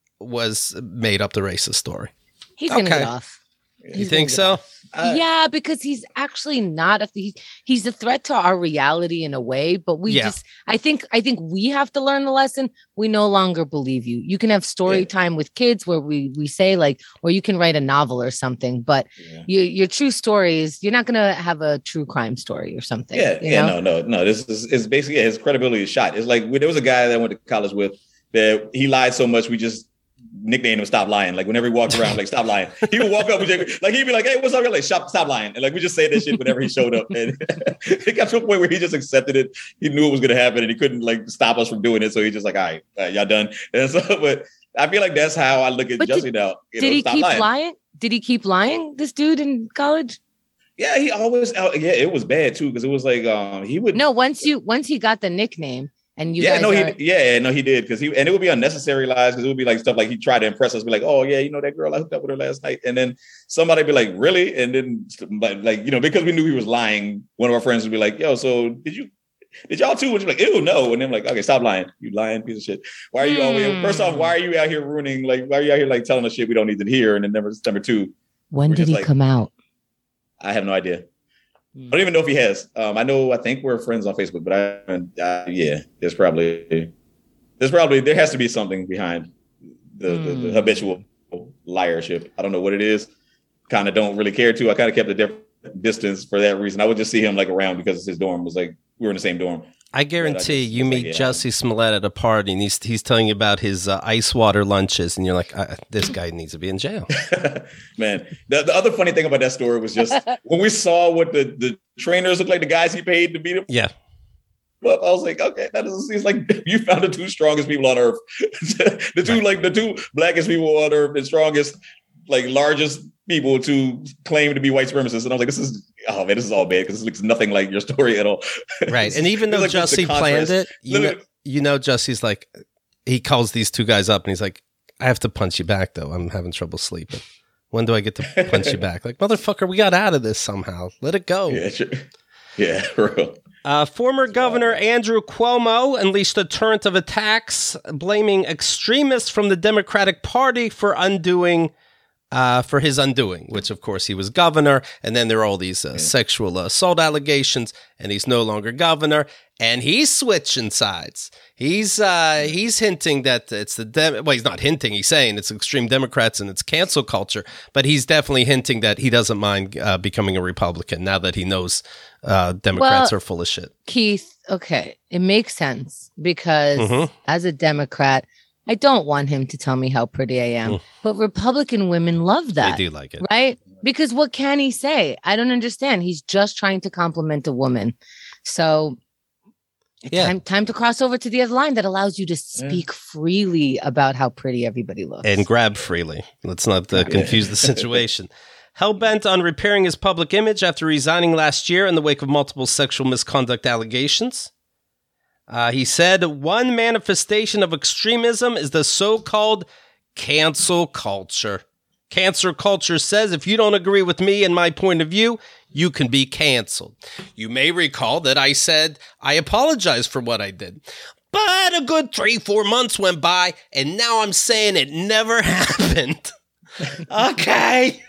was made up the racist story. He's going to okay. get off. He's you think so? Uh, yeah, because he's actually not a he, he's a threat to our reality in a way, but we yeah. just I think I think we have to learn the lesson. We no longer believe you. You can have story yeah. time with kids where we we say like, or you can write a novel or something, but yeah. you, your true story is you're not going to have a true crime story or something. Yeah, you yeah, know? no, no, no. This is it's basically yeah, his credibility is shot. It's like there was a guy that I went to college with that he lied so much we just nicknamed him Stop Lying. Like whenever he walked around, like Stop Lying. He would walk up and just, like he'd be like, "Hey, what's up?" Like stop, stop lying. And like we just say that shit whenever he showed up. And it got to a point where he just accepted it. He knew it was gonna happen, and he couldn't like stop us from doing it. So he just like, "All right, all right y'all done." And so, but I feel like that's how I look at but Jussie did, now. You did know, he keep lying. lying? Did he keep lying? This dude in college? Yeah, he always. Yeah, it was bad too because it was like um he would. No, once you once he got the nickname. And you yeah, guys no, are... he, yeah, no, he did because he, and it would be unnecessary lies because it would be like stuff like he tried to impress us, be like, oh yeah, you know that girl I hooked up with her last night, and then somebody be like, really, and then like you know because we knew he was lying, one of our friends would be like, yo, so did you, did y'all too? And you're like, ew, no, and then like, okay, stop lying, you lying piece of shit. Why are you mm. always? First off, why are you out here ruining? Like, why are you out here like telling us shit we don't need to hear? And then number number two, when did he like, come out? I have no idea. I don't even know if he has. Um, I know. I think we're friends on Facebook, but I, uh, yeah, there's probably, there's probably, there has to be something behind the, mm. the, the habitual liarship. I don't know what it is. Kind of don't really care to. I kind of kept a different distance for that reason. I would just see him like around because his dorm was like we were in the same dorm. I guarantee I just, you meet like, yeah. Jussie Smollett at a party and he's he's telling you about his uh, ice water lunches and you're like, uh, this guy needs to be in jail. Man, the, the other funny thing about that story was just when we saw what the, the trainers looked like, the guys he paid to beat him. Yeah. Well, I was like, okay, that is seems like you found the two strongest people on earth. the two right. like the two blackest people on earth, the strongest, like largest people to claim to be white supremacists. And I was like, this is oh man, this is all bad because this looks nothing like your story at all. Right. And even though like Jussie planned it, you know, you know, Jussie's like, he calls these two guys up and he's like, I have to punch you back though. I'm having trouble sleeping. When do I get to punch you back? Like, motherfucker, we got out of this somehow. Let it go. Yeah, sure. Yeah, for real. Uh, former Governor Andrew Cuomo unleashed a torrent of attacks, blaming extremists from the Democratic Party for undoing, uh, for his undoing, which of course he was governor. And then there are all these uh, sexual assault allegations, and he's no longer governor. And he's switching sides. He's uh, he's hinting that it's the Dem- well, he's not hinting. He's saying it's extreme Democrats and it's cancel culture. But he's definitely hinting that he doesn't mind uh, becoming a Republican now that he knows uh, Democrats well, are full of shit. Keith, okay, it makes sense because Mm-hmm. as a Democrat, I don't want him to tell me how pretty I am. Mm. But Republican women love that. They do like it, right? Because what can he say? I don't understand. He's just trying to compliment a woman. So. Yeah. Time, time to cross over to the other line that allows you to speak yeah. freely about how pretty everybody looks. And grab freely. Let's not uh, confuse the situation. Hell-bent on repairing his public image after resigning last year in the wake of multiple sexual misconduct allegations. Uh, he said, one manifestation of extremism is the so-called cancel culture. Cancel culture says if you don't agree with me and my point of view, you can be canceled. You may recall that I said I apologize for what I did. But a good three, four months went by, and now I'm saying it never happened. Okay.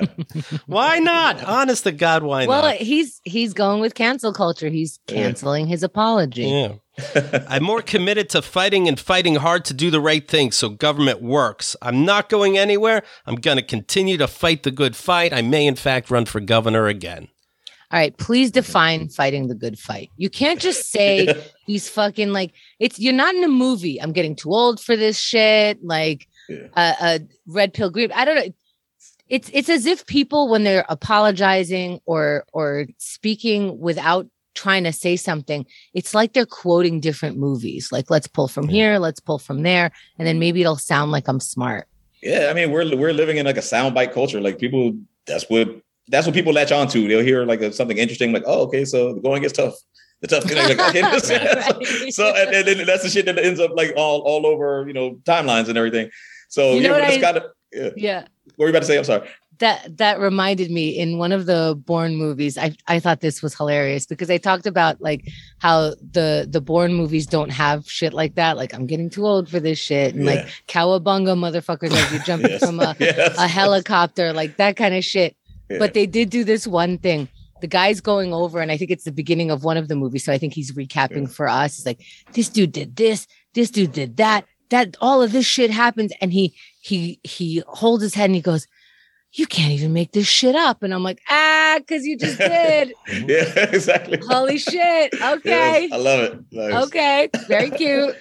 Why not? Honest to God, why well, not? Well, he's he's going with cancel culture. He's canceling yeah. his apology. Yeah. I'm more committed to fighting and fighting hard to do the right thing so government works. I'm not going anywhere. I'm going to continue to fight the good fight. I may, in fact, run for governor again. All right, please define fighting the good fight. You can't just say he's fucking like, it's, you're not in a movie. I'm getting too old for this shit. Like yeah. a, a red pill green. I don't know. It's it's as if people, when they're apologizing or or speaking without trying to say something, it's like they're quoting different movies. Like, let's pull from here, let's pull from there, and then maybe it'll sound like I'm smart. Yeah, I mean, we're we're living in like a soundbite culture. Like people, that's what that's what people latch on to. They'll hear like a, something interesting, like, oh, okay, so the going gets tough. The tough thing, like, okay, this, right. so, so and, and then that's the shit that ends up like all all over, you know, timelines and everything. So you know yeah, it's I, gotta yeah. yeah. What were you about to say? I'm sorry. That that reminded me in one of the Bourne movies. I I thought this was hilarious because they talked about like how the the Bourne movies don't have shit like that. Like, I'm getting too old for this shit, and yeah. like cowabunga motherfuckers, like you're jumping yes. from a, yes. a helicopter, like that kind of shit. Yeah. But they did do this one thing. The guy's going over, and I think it's the beginning of one of the movies. So I think he's recapping yeah. for us. He's like, this dude did this, this dude did that, that all of this shit happens, and he he he holds his head and he goes, you can't even make this shit up. And I'm like, ah, because you just did. Yeah, exactly. Holy shit. Okay. Yes, I love it. Nice. Okay. Very cute.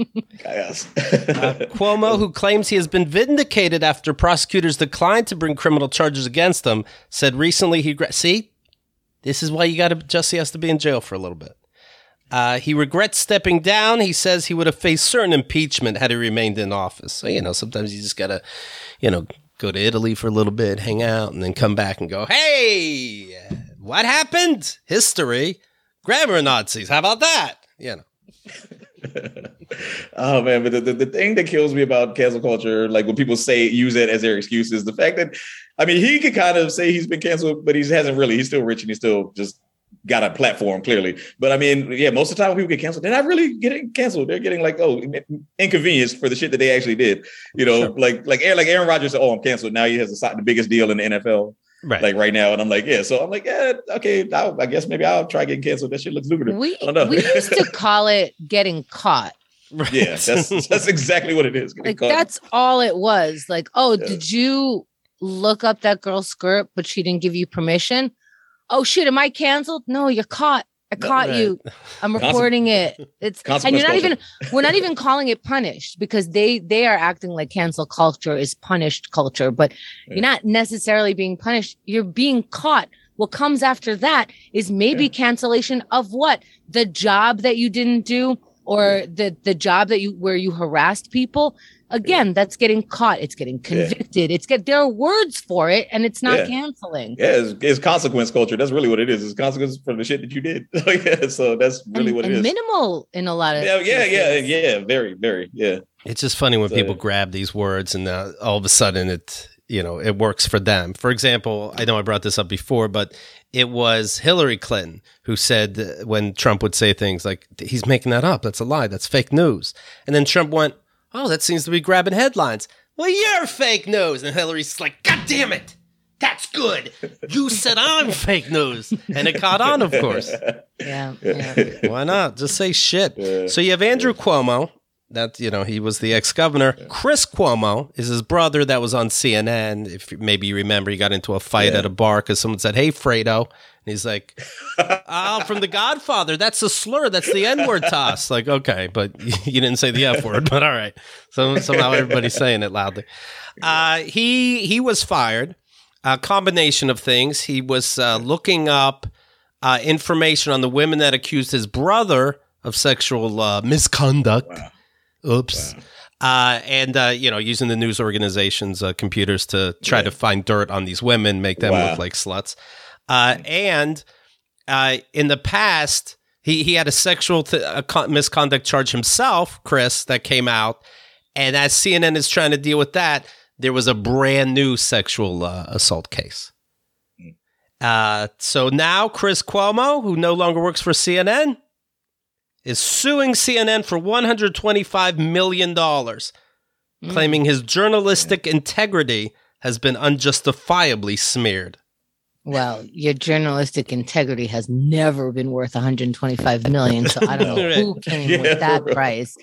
Chaos. uh, Cuomo, who claims he has been vindicated after prosecutors declined to bring criminal charges against him, said recently he... Regret- See? This is why you got to... Jussie has to be in jail for a little bit. Uh, he regrets stepping down. He says he would have faced certain impeachment had he remained in office. So, you know, sometimes you just got to, you know... go to Italy for a little bit, hang out, and then come back and go, hey, what happened? History. Grammar Nazis. How about that? You know. Oh, man. But the, the, the thing that kills me about cancel culture, like when people say, use it as their excuse, is the fact that, I mean, he could kind of say he's been canceled, but he hasn't really. He's still rich and he's still just got a platform, clearly. But I mean, yeah, most of the time when people get canceled, they're not really getting canceled. They're getting like, oh, inconvenienced for the shit that they actually did. You know, sure. like like like Aaron Rodgers said, oh, I'm canceled. Now he has the biggest deal in the N F L, right? Like right now. And I'm like, yeah. So I'm like, yeah, okay. I'll, I guess maybe I'll try getting canceled. That shit looks lucrative. We, I don't know. we used to call it getting caught. Right. Yeah, that's that's exactly what it is. Like caught. That's all it was. Like, oh, yeah. Did you look up that girl's skirt, but she didn't give you permission? Oh shit, am I canceled? No, you're caught. I caught right. you. I'm reporting it. It's and you're not even we're not even calling it punished because they they are acting like cancel culture is punished culture, but yeah. you're not necessarily being punished. You're being caught. What comes after that is maybe yeah. cancellation of what? The job that you didn't do or yeah. the the job that you where you harassed people. Again, yeah. that's getting caught. It's getting convicted. Yeah. It's get there are words for it, and it's not yeah. canceling. Yeah, it's, it's consequence culture. That's really what it is. It's consequences for the shit that you did. yeah, so that's really and, what it and is. Minimal in a lot of yeah, yeah, yeah, yeah. Very, very, yeah. It's just funny when so, people grab these words, and uh, all of a sudden it you know, it works for them. For example, I know I brought this up before, but it was Hillary Clinton who said uh, when Trump would say things like, he's making that up. That's a lie. That's fake news. And then Trump went, oh, that seems to be grabbing headlines. Well, you're fake news. And Hillary's like, God damn it. That's good. You said I'm fake news. And it caught on, of course. Yeah. yeah. Why not? Just say shit. Yeah. So you have Andrew Cuomo. That, you know, he was the ex-governor. Yeah. Chris Cuomo is his brother that was on C N N. If maybe you remember, he got into a fight yeah. at a bar because someone said, hey, Fredo. And he's like, oh, from The Godfather. That's a slur. That's the N-word toss. Like, okay, but you didn't say the F word, but all right. So somehow everybody's saying it loudly. Uh, he he was fired. A combination of things. He was uh, looking up uh, information on the women that accused his brother of sexual uh, misconduct. Wow. Oops. Wow. Uh, and, uh, you know, using the news organization's uh, computers to try yeah. to find dirt on these women, make them wow. look like sluts. Uh, and uh, in the past, he, he had a sexual th- a con- misconduct charge himself, Chris, that came out. And as C N N is trying to deal with that, there was a brand new sexual uh, assault case. Mm. Uh, so now Chris Cuomo, who no longer works for C N N, is suing C N N for one hundred twenty-five million dollars, mm. claiming his journalistic integrity has been unjustifiably smeared. Well, your journalistic integrity has never been worth one hundred twenty-five million dollars, so I don't know who came yeah, with that right. price.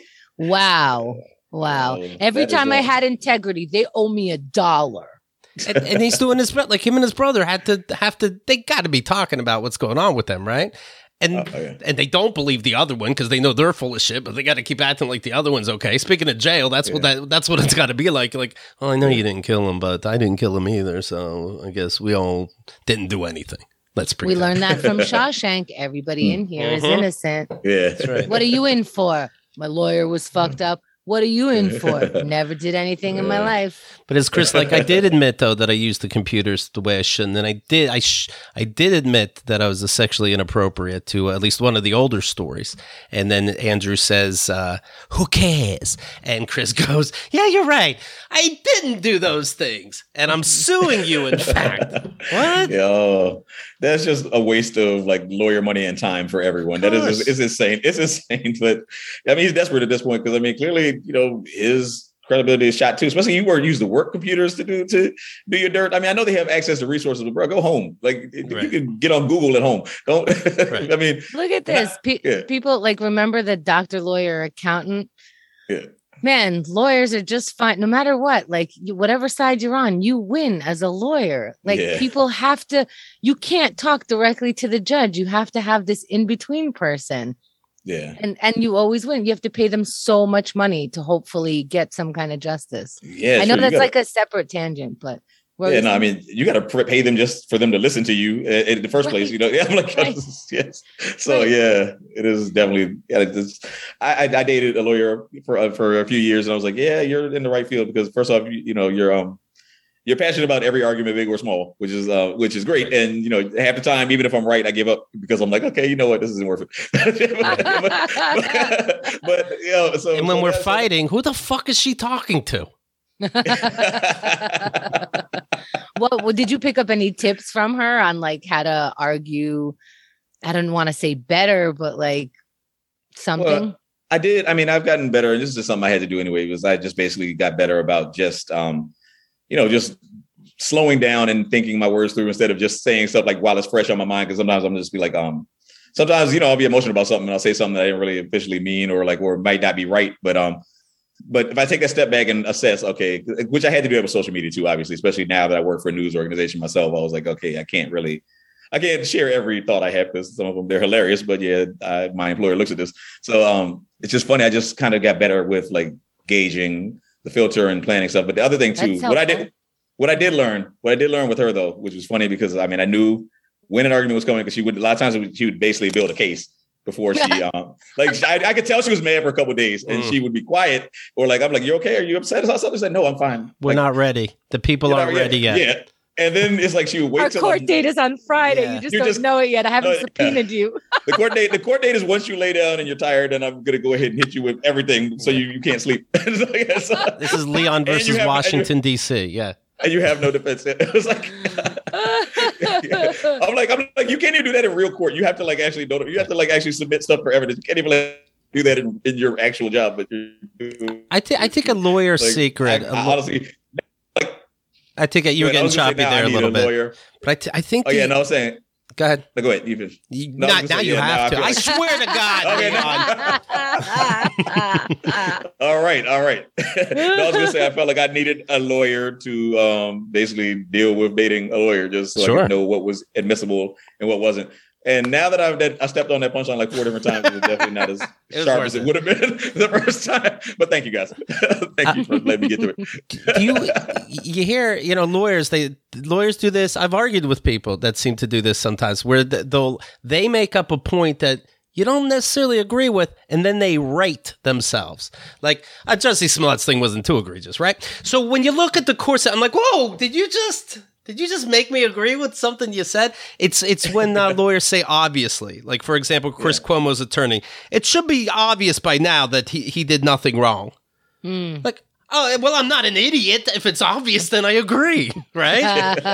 Wow. Wow. Oh, Every time I had integrity, they owe me a dollar. and, and he's doing his, like him and his brother had to have to, they got to be talking about what's going on with them, right? And oh, yeah. and they don't believe the other one because they know they're full of shit, but they got to keep acting like the other one's okay. Speaking of jail, that's yeah. what that that's what it's got to be like. Like, oh, I know you didn't kill him, but I didn't kill him either, so I guess we all didn't do anything. Let's pretend. We learned that from Shawshank. Everybody in here mm-hmm. is innocent. Yeah, that's right. What are you in for? My lawyer was fucked up. What are you in for? Never did anything in my life. But as Chris, like I did admit though that I used the computers the way I shouldn't, and I did. I sh- I did admit that I was sexually inappropriate to at least one of the older stories. And then Andrew says, uh, "Who cares?" And Chris goes, "Yeah, you're right. I didn't do those things, and I'm suing you. In fact, what? Yo, that's just a waste of like lawyer money and time for everyone. That is, it's insane. It's insane. But I mean, he's desperate at this point because I mean, clearly. You know, his credibility is shot too, especially you were used to work computers to do to do your dirt. I mean, I know they have access to resources, but bro, go home. Like right. you can get on Google at home. Don't right. I mean, look at this. Pe- yeah. People like remember the doctor, lawyer, accountant. Yeah. Man, lawyers are just fine no matter what. Like you, whatever side you're on, you win as a lawyer. Like yeah. people have to, you can't talk directly to the judge. You have to have this in-between person. Yeah. And and you always win. You have to pay them so much money to hopefully get some kind of justice. Yeah. I know sure. that's gotta, like a separate tangent, but yeah, no, I mean, you got to pay them just for them to listen to you in, in the first right. place. You know, yeah, I'm like, right. yes. So right. yeah, it is definitely. Yeah, it's, I, I dated a lawyer for uh, for a few years, and I was like, yeah, you're in the right field because first off, you, you know, you're um. You're passionate about every argument, big or small, which is uh, which is great. And you know, half the time, even if I'm right, I give up because I'm like, okay, you know what, this isn't worth it. but, but, but you know, so and when so we're fighting, who the fuck is she talking to? Well, did you pick up any tips from her on like how to argue? I don't want to say better, but like something. Well, I did. I mean, I've gotten better, and this is just something I had to do anyway. Was I just basically got better about just. Um, you know, just slowing down and thinking my words through instead of just saying stuff like while it's fresh on my mind. Cause sometimes I'm just be like, um, sometimes, you know, I'll be emotional about something and I'll say something that I didn't really officially mean or like, or might not be right. But, um, but if I take that step back and assess, okay, which I had to do it with social media too, obviously, especially now that I work for a news organization myself, I was like, okay, I can't really, I can't share every thought I have because some of them, they're hilarious, but yeah, I, my employer looks at this. So, um, it's just funny. I just kind of got better with like gauging the filter and planning stuff. But the other thing too, what I did, what I did learn, what I did learn with her though, which was funny because I mean, I knew when an argument was coming because she would, a lot of times she would basically build a case before she, um, like I, I could tell she was mad for a couple of days and mm. she would be quiet or like, I'm like, you okay? Are you upset about something? She said, no, I'm fine. We're like, not ready. The people aren't ready yet. Yeah. And then it's like she would wait. Our till court I'm, date is on Friday. Yeah. You just you're don't just, know it yet. I haven't uh, subpoenaed you. the court date. The court date is once you lay down and you're tired, and I'm gonna go ahead and hit you with everything, so you, you can't sleep. so, yeah, so, this is Leon versus Washington D C. Yeah. and you have no defense. It was like, I'm like, I'm like, you can't even do that in real court. You have to like actually, know, you have to like actually submit stuff for evidence. You can't even like do that in, in your actual job. But I think I think a lawyer's like, secret. I, I honestly, like, I think you were getting choppy there a little a bit. Lawyer. But I, t- I think. Oh the, yeah, no, I'm saying. Go ahead. No, go ahead. You finish. No, not, now say, you yeah, have to. I swear to God. Okay, all right, all right. No, I was gonna say I felt like I needed a lawyer to um, basically deal with dating a lawyer, just so sure. I could know what was admissible and what wasn't. And now that I've that, I stepped on that punchline like four different times, it was definitely not as sharp as it, it would have been the first time. But thank you guys. Thank you for letting me get to it. Do you you hear, you know, lawyers, they lawyers do this. I've argued with people that seem to do this sometimes where they'll they make up a point that you don't necessarily agree with, and then they rate themselves. Like, uh, Jussie Smollett's thing wasn't too egregious, right? So when you look at the course, I'm like, whoa, did you just... Did you just make me agree with something you said? It's it's when uh, lawyers say obviously. Like, for example, Chris yeah. Cuomo's attorney. It should be obvious by now that he, he did nothing wrong. Mm. Like, oh, well, I'm not an idiot. If it's obvious, then I agree, right?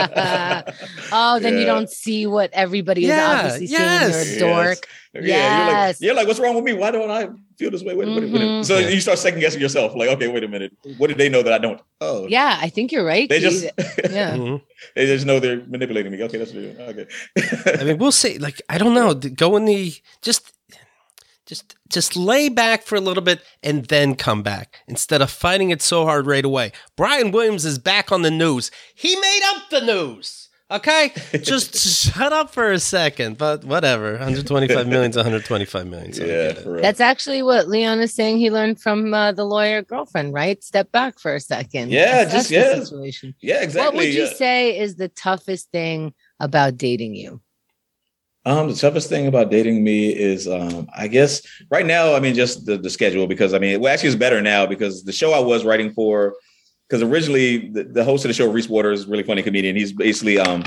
Oh, then yeah. you don't see what everybody is yeah, obviously yes. seeing. You're a dork. Yes. Yes. Yeah, you're like, you're like, what's wrong with me? Why don't I feel this way? Wait, mm-hmm. wait, wait. So yeah. you start second guessing yourself. Like, okay, wait a minute. What did they know that I don't? Oh, yeah, I think you're right. They just, yeah, mm-hmm. they just know they're manipulating me. Okay, that's what they're doing. Okay. I mean, we'll see. Like, I don't know. Go in the just. Just just lay back for a little bit and then come back instead of fighting it so hard right away. Brian Williams is back on the news. He made up the news. Okay? Just shut up for a second. But whatever. one hundred twenty-five million is one hundred twenty-five million. So yeah, that's actually what Leon is saying he learned from uh, the lawyer girlfriend, right? Step back for a second. Yeah, that's, just that's yeah. situation. Yeah, exactly. What would you yeah. say is the toughest thing about dating you? Um, the toughest thing about dating me is, um, I guess right now, I mean, just the, the schedule, because I mean, well, actually it's better now because the show I was writing for, because originally the, the host of the show, Reese Waters, really funny comedian. He's basically, um,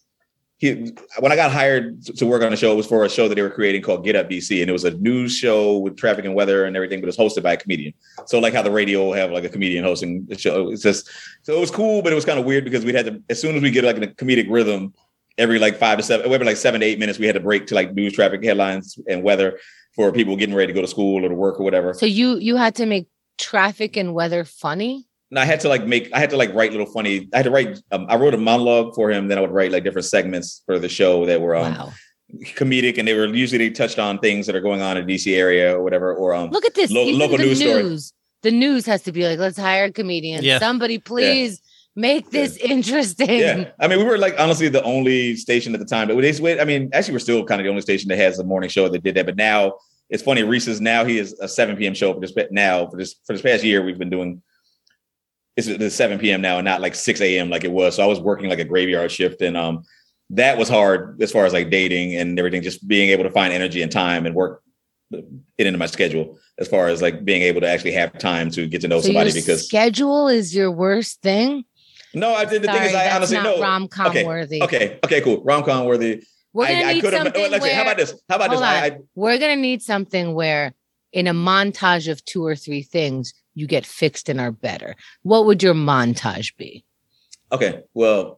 he, when I got hired to work on the show, it was for a show that they were creating called Get Up B C. And it was a news show with traffic and weather and everything, but it was hosted by a comedian. So like how the radio will have like a comedian hosting the show. It's just, so it was cool, but it was kind of weird because we'd had to, as soon as we get like in a comedic rhythm, every like five to seven, every like seven to eight minutes, we had to break to like news, traffic, headlines, and weather for people getting ready to go to school or to work or whatever. So you you had to make traffic and weather funny? And I had to like make, I had to like write little funny. I had to write. Um, I wrote a monologue for him. Then I would write like different segments for the show that were um, wow. comedic, and they were usually they touched on things that are going on in the D C area or whatever. Or um, look at this lo- local news, news story. The news has to be like, let's hire a comedian. Yeah. Somebody please. Yeah. Make this yeah. interesting. Yeah. I mean, we were like, honestly, the only station at the time. But they, I mean, actually, we're still kind of the only station that has a morning show that did that. But now it's funny. Reese is now, he is a seven p.m. show for this now for this for this past year. We've been doing it's the seven p.m. now and not like six a.m. like it was. So I was working like a graveyard shift. And um, that was hard as far as like dating and everything, just being able to find energy and time and work it into my schedule as far as like being able to actually have time to get to know so somebody. Because schedule is your worst thing. No, I did. The Sorry, thing is, I honestly know. Rom-com okay, worthy. Okay. Okay. Cool. Rom-com worthy. We're gonna I, need I something where, say, how about this? How about this? I, I, We're gonna need something where, in a montage of two or three things, you get fixed and are better. What would your montage be? Okay. Well,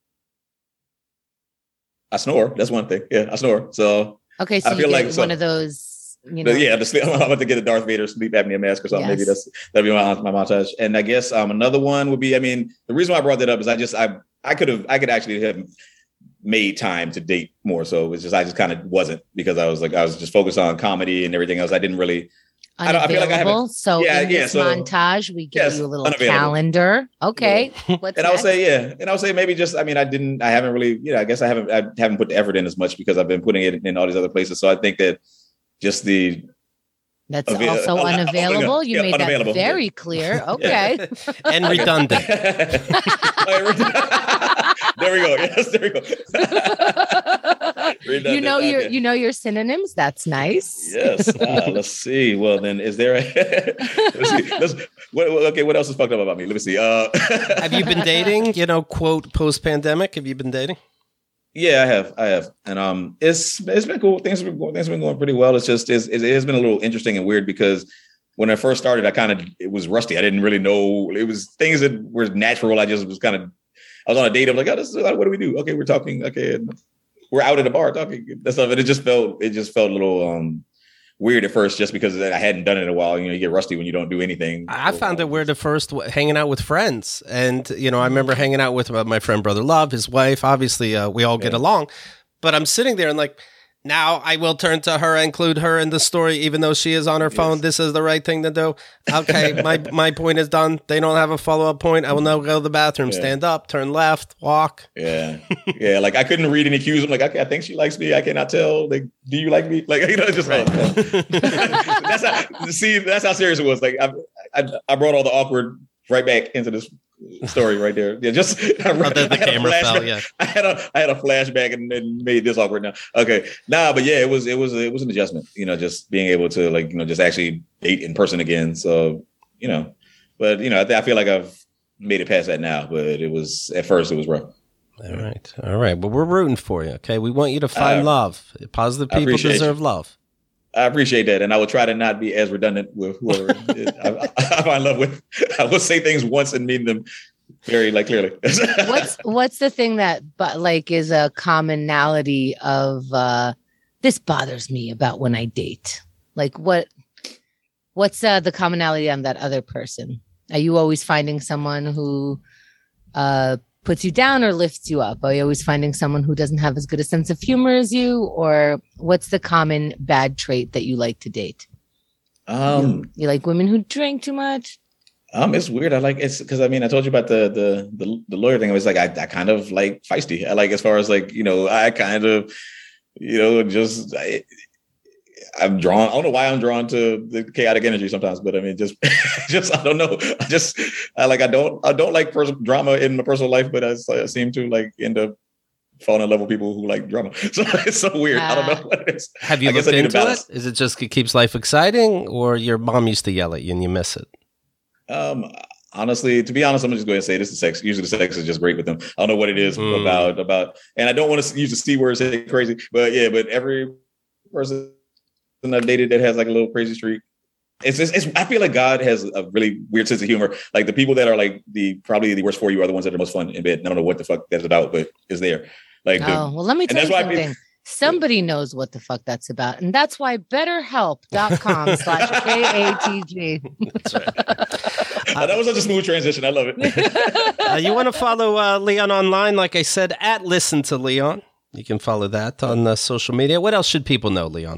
I snore. That's one thing. Yeah, I snore. So okay. So I feel you get like one so, of those. You know? Yeah, the sleep, I'm about to get a Darth Vader sleep apnea mask or something. Yes. Maybe that's that'd be my, my montage. And I guess um, another one would be. I mean, the reason why I brought that up is I just I I could have I could actually have made time to date more. So it's just I just kind of wasn't because I was like I was just focused on comedy and everything else. I didn't really. I, don't, I feel like I haven't. So yeah, in this yeah, so, montage, we give yes, you a little calendar. Okay, yeah. What's and I would say yeah, and I would say maybe just I mean I didn't I haven't really you know I guess I haven't I haven't put the effort in as much because I've been putting it in all these other places. So I think that. Just the that's avail- also uh, unavailable. Uh, you yeah, made that very clear. Okay, and redundant. There we go. Yes, there we go. You know your okay. you know your synonyms. That's nice. Yes. Uh, let's see. Well, then, is there? A let's see. Let's, what, okay. What else is fucked up about me? Let me see. Uh, Have you been dating? You know, quote post pandemic. Have you been dating? Yeah, I have, I have, and um, it's it's been cool. Things have been going, things have been going pretty well. It's just it's, it has been a little interesting and weird because when I first started, I kind of it was rusty. I didn't really know it was things that were natural. I just was kind of I was on a date. I'm like, oh, this is, what do we do? Okay, we're talking. Okay, and we're out at a bar talking. That's stuff. And it just felt it just felt a little um, weird at first, just because I hadn't done it in a while. You know, you get rusty when you don't do anything. I found it weird at first hanging out with friends, and you know, I remember hanging out with my friend Brother Love, his wife. Obviously, uh, we all get yeah. along, but I'm sitting there and like. Now I will turn to her, include her in the story, even though she is on her phone. Yes. This is the right thing to do. Okay, my my point is done. They don't have a follow-up point. I will now go to the bathroom, yeah. stand up, turn left, walk. Yeah, yeah. Like I couldn't read any cues. I'm like, okay, I think she likes me. I cannot tell. Like, do you like me? Like, you know, just right. like, that's how. See, that's how serious it was. Like, I, I I brought all the awkward right back into this story right there. Yeah, just I, oh, the, the I camera fell. Yeah, I had a I had a flashback and, and made this awkward now. Okay, nah, but yeah, it was it was it was an adjustment. You know, just being able to like you know just actually date in person again. So you know, but you know, I, th- I feel like I've made it past that now. But it was at first it was rough. All right, all right. Well, we're rooting for you. Okay, we want you to find uh, love. Positive people deserve you. love. I appreciate that, and I will try to not be as redundant with whoever I, I find love with. I will say things once and mean them very like clearly. what's What's the thing that, but like, is a commonality of uh, this bothers me about when I date? Like, what What's uh, the commonality on that other person? Are you always finding someone who uh, puts you down or lifts you up? Are you always finding someone who doesn't have as good a sense of humor as you? Or what's the common bad trait that you like to date? Um, you, you like women who drink too much? Um, it's weird. I like it's because I mean I told you about the the the, the lawyer thing. I was like I, I kind of like feisty. I like as far as like you know I kind of you know just I, I'm drawn. I don't know why I'm drawn to the chaotic energy sometimes, but I mean, just, just I don't know. I just I like I don't I don't like pers- drama in my personal life, but I, I seem to like end up falling in love with people who like drama. So it's so weird. Uh, I don't know what it is. Have you I looked into it? Is it just it keeps life exciting, or your mom used to yell at you and you miss it? Um. Honestly, to be honest, I'm just going to say this is sex. Usually the sex is just great with them. I don't know what it is mm. about, about, and I don't want to use the C word, say crazy, but yeah, but every person I've dated that has like a little crazy streak. It's just, it's, I feel like God has a really weird sense of humor. Like the people that are like the, probably the worst for you are the ones that are most fun in bed. I don't know what the fuck that's about, but it's there. Like, oh, the, well, let me tell you something. Somebody knows what the fuck that's about. And that's why betterhelp.com slash K A T G. That's right. uh, that was such a smooth transition. I love it. uh, you want to follow uh, Leon online? Like I said, at Listen to Leon. You can follow that on uh, social media. What else should people know, Leon?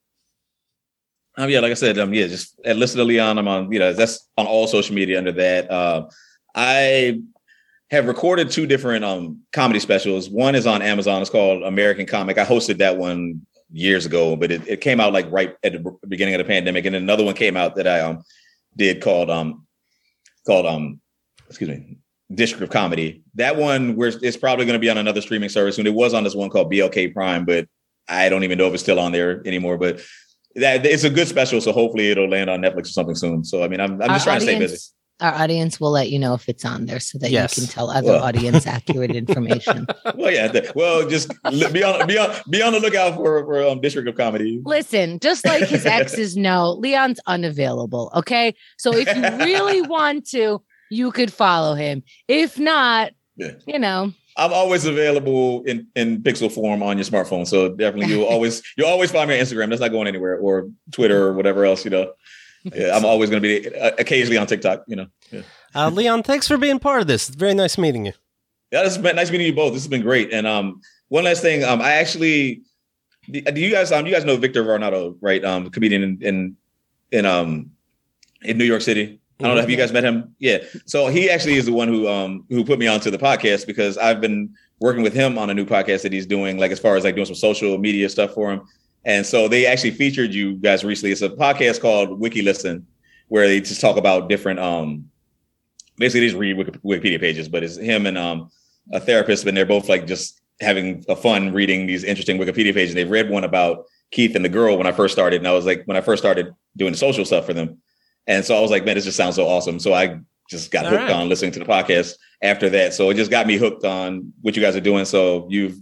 Um, yeah, like I said, um, yeah, just at Listen to Leon. I'm on, you know, that's on all social media under that. Uh, I have recorded two different um comedy specials. One is on Amazon. It's called American Comic. I hosted that one years ago, but it, it came out like right at the beginning of the pandemic. And then another one came out that I um did called um called um excuse me District of Comedy. That one where it's probably going to be on another streaming service soon. It was on this one called B L K Prime, but I don't even know if it's still on there anymore. But that it's a good special, so hopefully it'll land on Netflix or something soon. So I mean, I'm I'm just Our trying audience- to stay busy. Our audience will let you know if it's on there so that yes. you can tell other well. audience accurate information. Well, yeah. Th- well, just be on be on be on the lookout for for um, District of Comedy. Listen, just like his exes know, Leon's unavailable. Okay, so if you really want to, you could follow him. If not, yeah. you know, I'm always available in in pixel form on your smartphone. So definitely, you'll always you'll always find me on Instagram. That's not going anywhere, or Twitter or whatever else. You know. Yeah, I'm always going to be uh, occasionally on TikTok, you know. Yeah. Uh, Leon, thanks for being part of this. It's very nice meeting you. Yeah, it's been nice meeting you both. This has been great. And um, one last thing, um, I actually, do you guys, um, you guys know Victor Varnado, right? Um, comedian in in in um in New York City. I don't know. Have you guys met him? Yeah. So he actually is the one who um who put me onto the podcast because I've been working with him on a new podcast that he's doing, like as far as like doing some social media stuff for him. And so they actually featured you guys recently. It's a podcast called Wiki Listen, where they just talk about different, um, basically they just read Wikipedia pages, but it's him and um, a therapist, and they're both like just having a fun reading these interesting Wikipedia pages. They read one about Keith and the girl when I first started. And I was like, when I first started doing the social stuff for them. And so I was like, man, this just sounds so awesome. So I just got All hooked right. on listening to the podcast after that. So it just got me hooked on what you guys are doing. So you've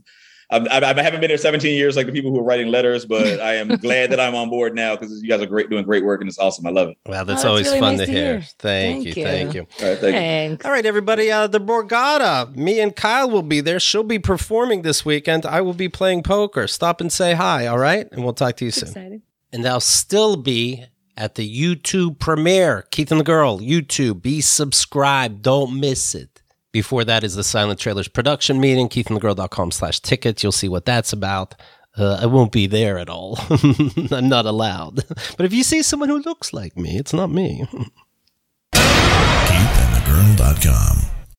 I, I haven't been there seventeen years like the people who are writing letters, but I am glad that I'm on board now because you guys are great, doing great work, and it's awesome. I love it. Well, that's oh, always really fun nice to to hear. hear. Thank, Thank you, you. thank you. All right, thank Thanks. All right, everybody. Uh, the Borgata, me and Kyle will be there. She'll be performing this weekend. I will be playing poker. Stop and say hi, all right? And we'll talk to you soon. Excited. And I'll still be at the YouTube premiere. Keith and the Girl, YouTube. Be subscribed. Don't miss it. Before that is the Silent Trailers production meeting, keithandthegirl.com slash tickets. You'll see what that's about. Uh, I won't be there at all. I'm not allowed. But if you see someone who looks like me, it's not me. keith and the girl dot com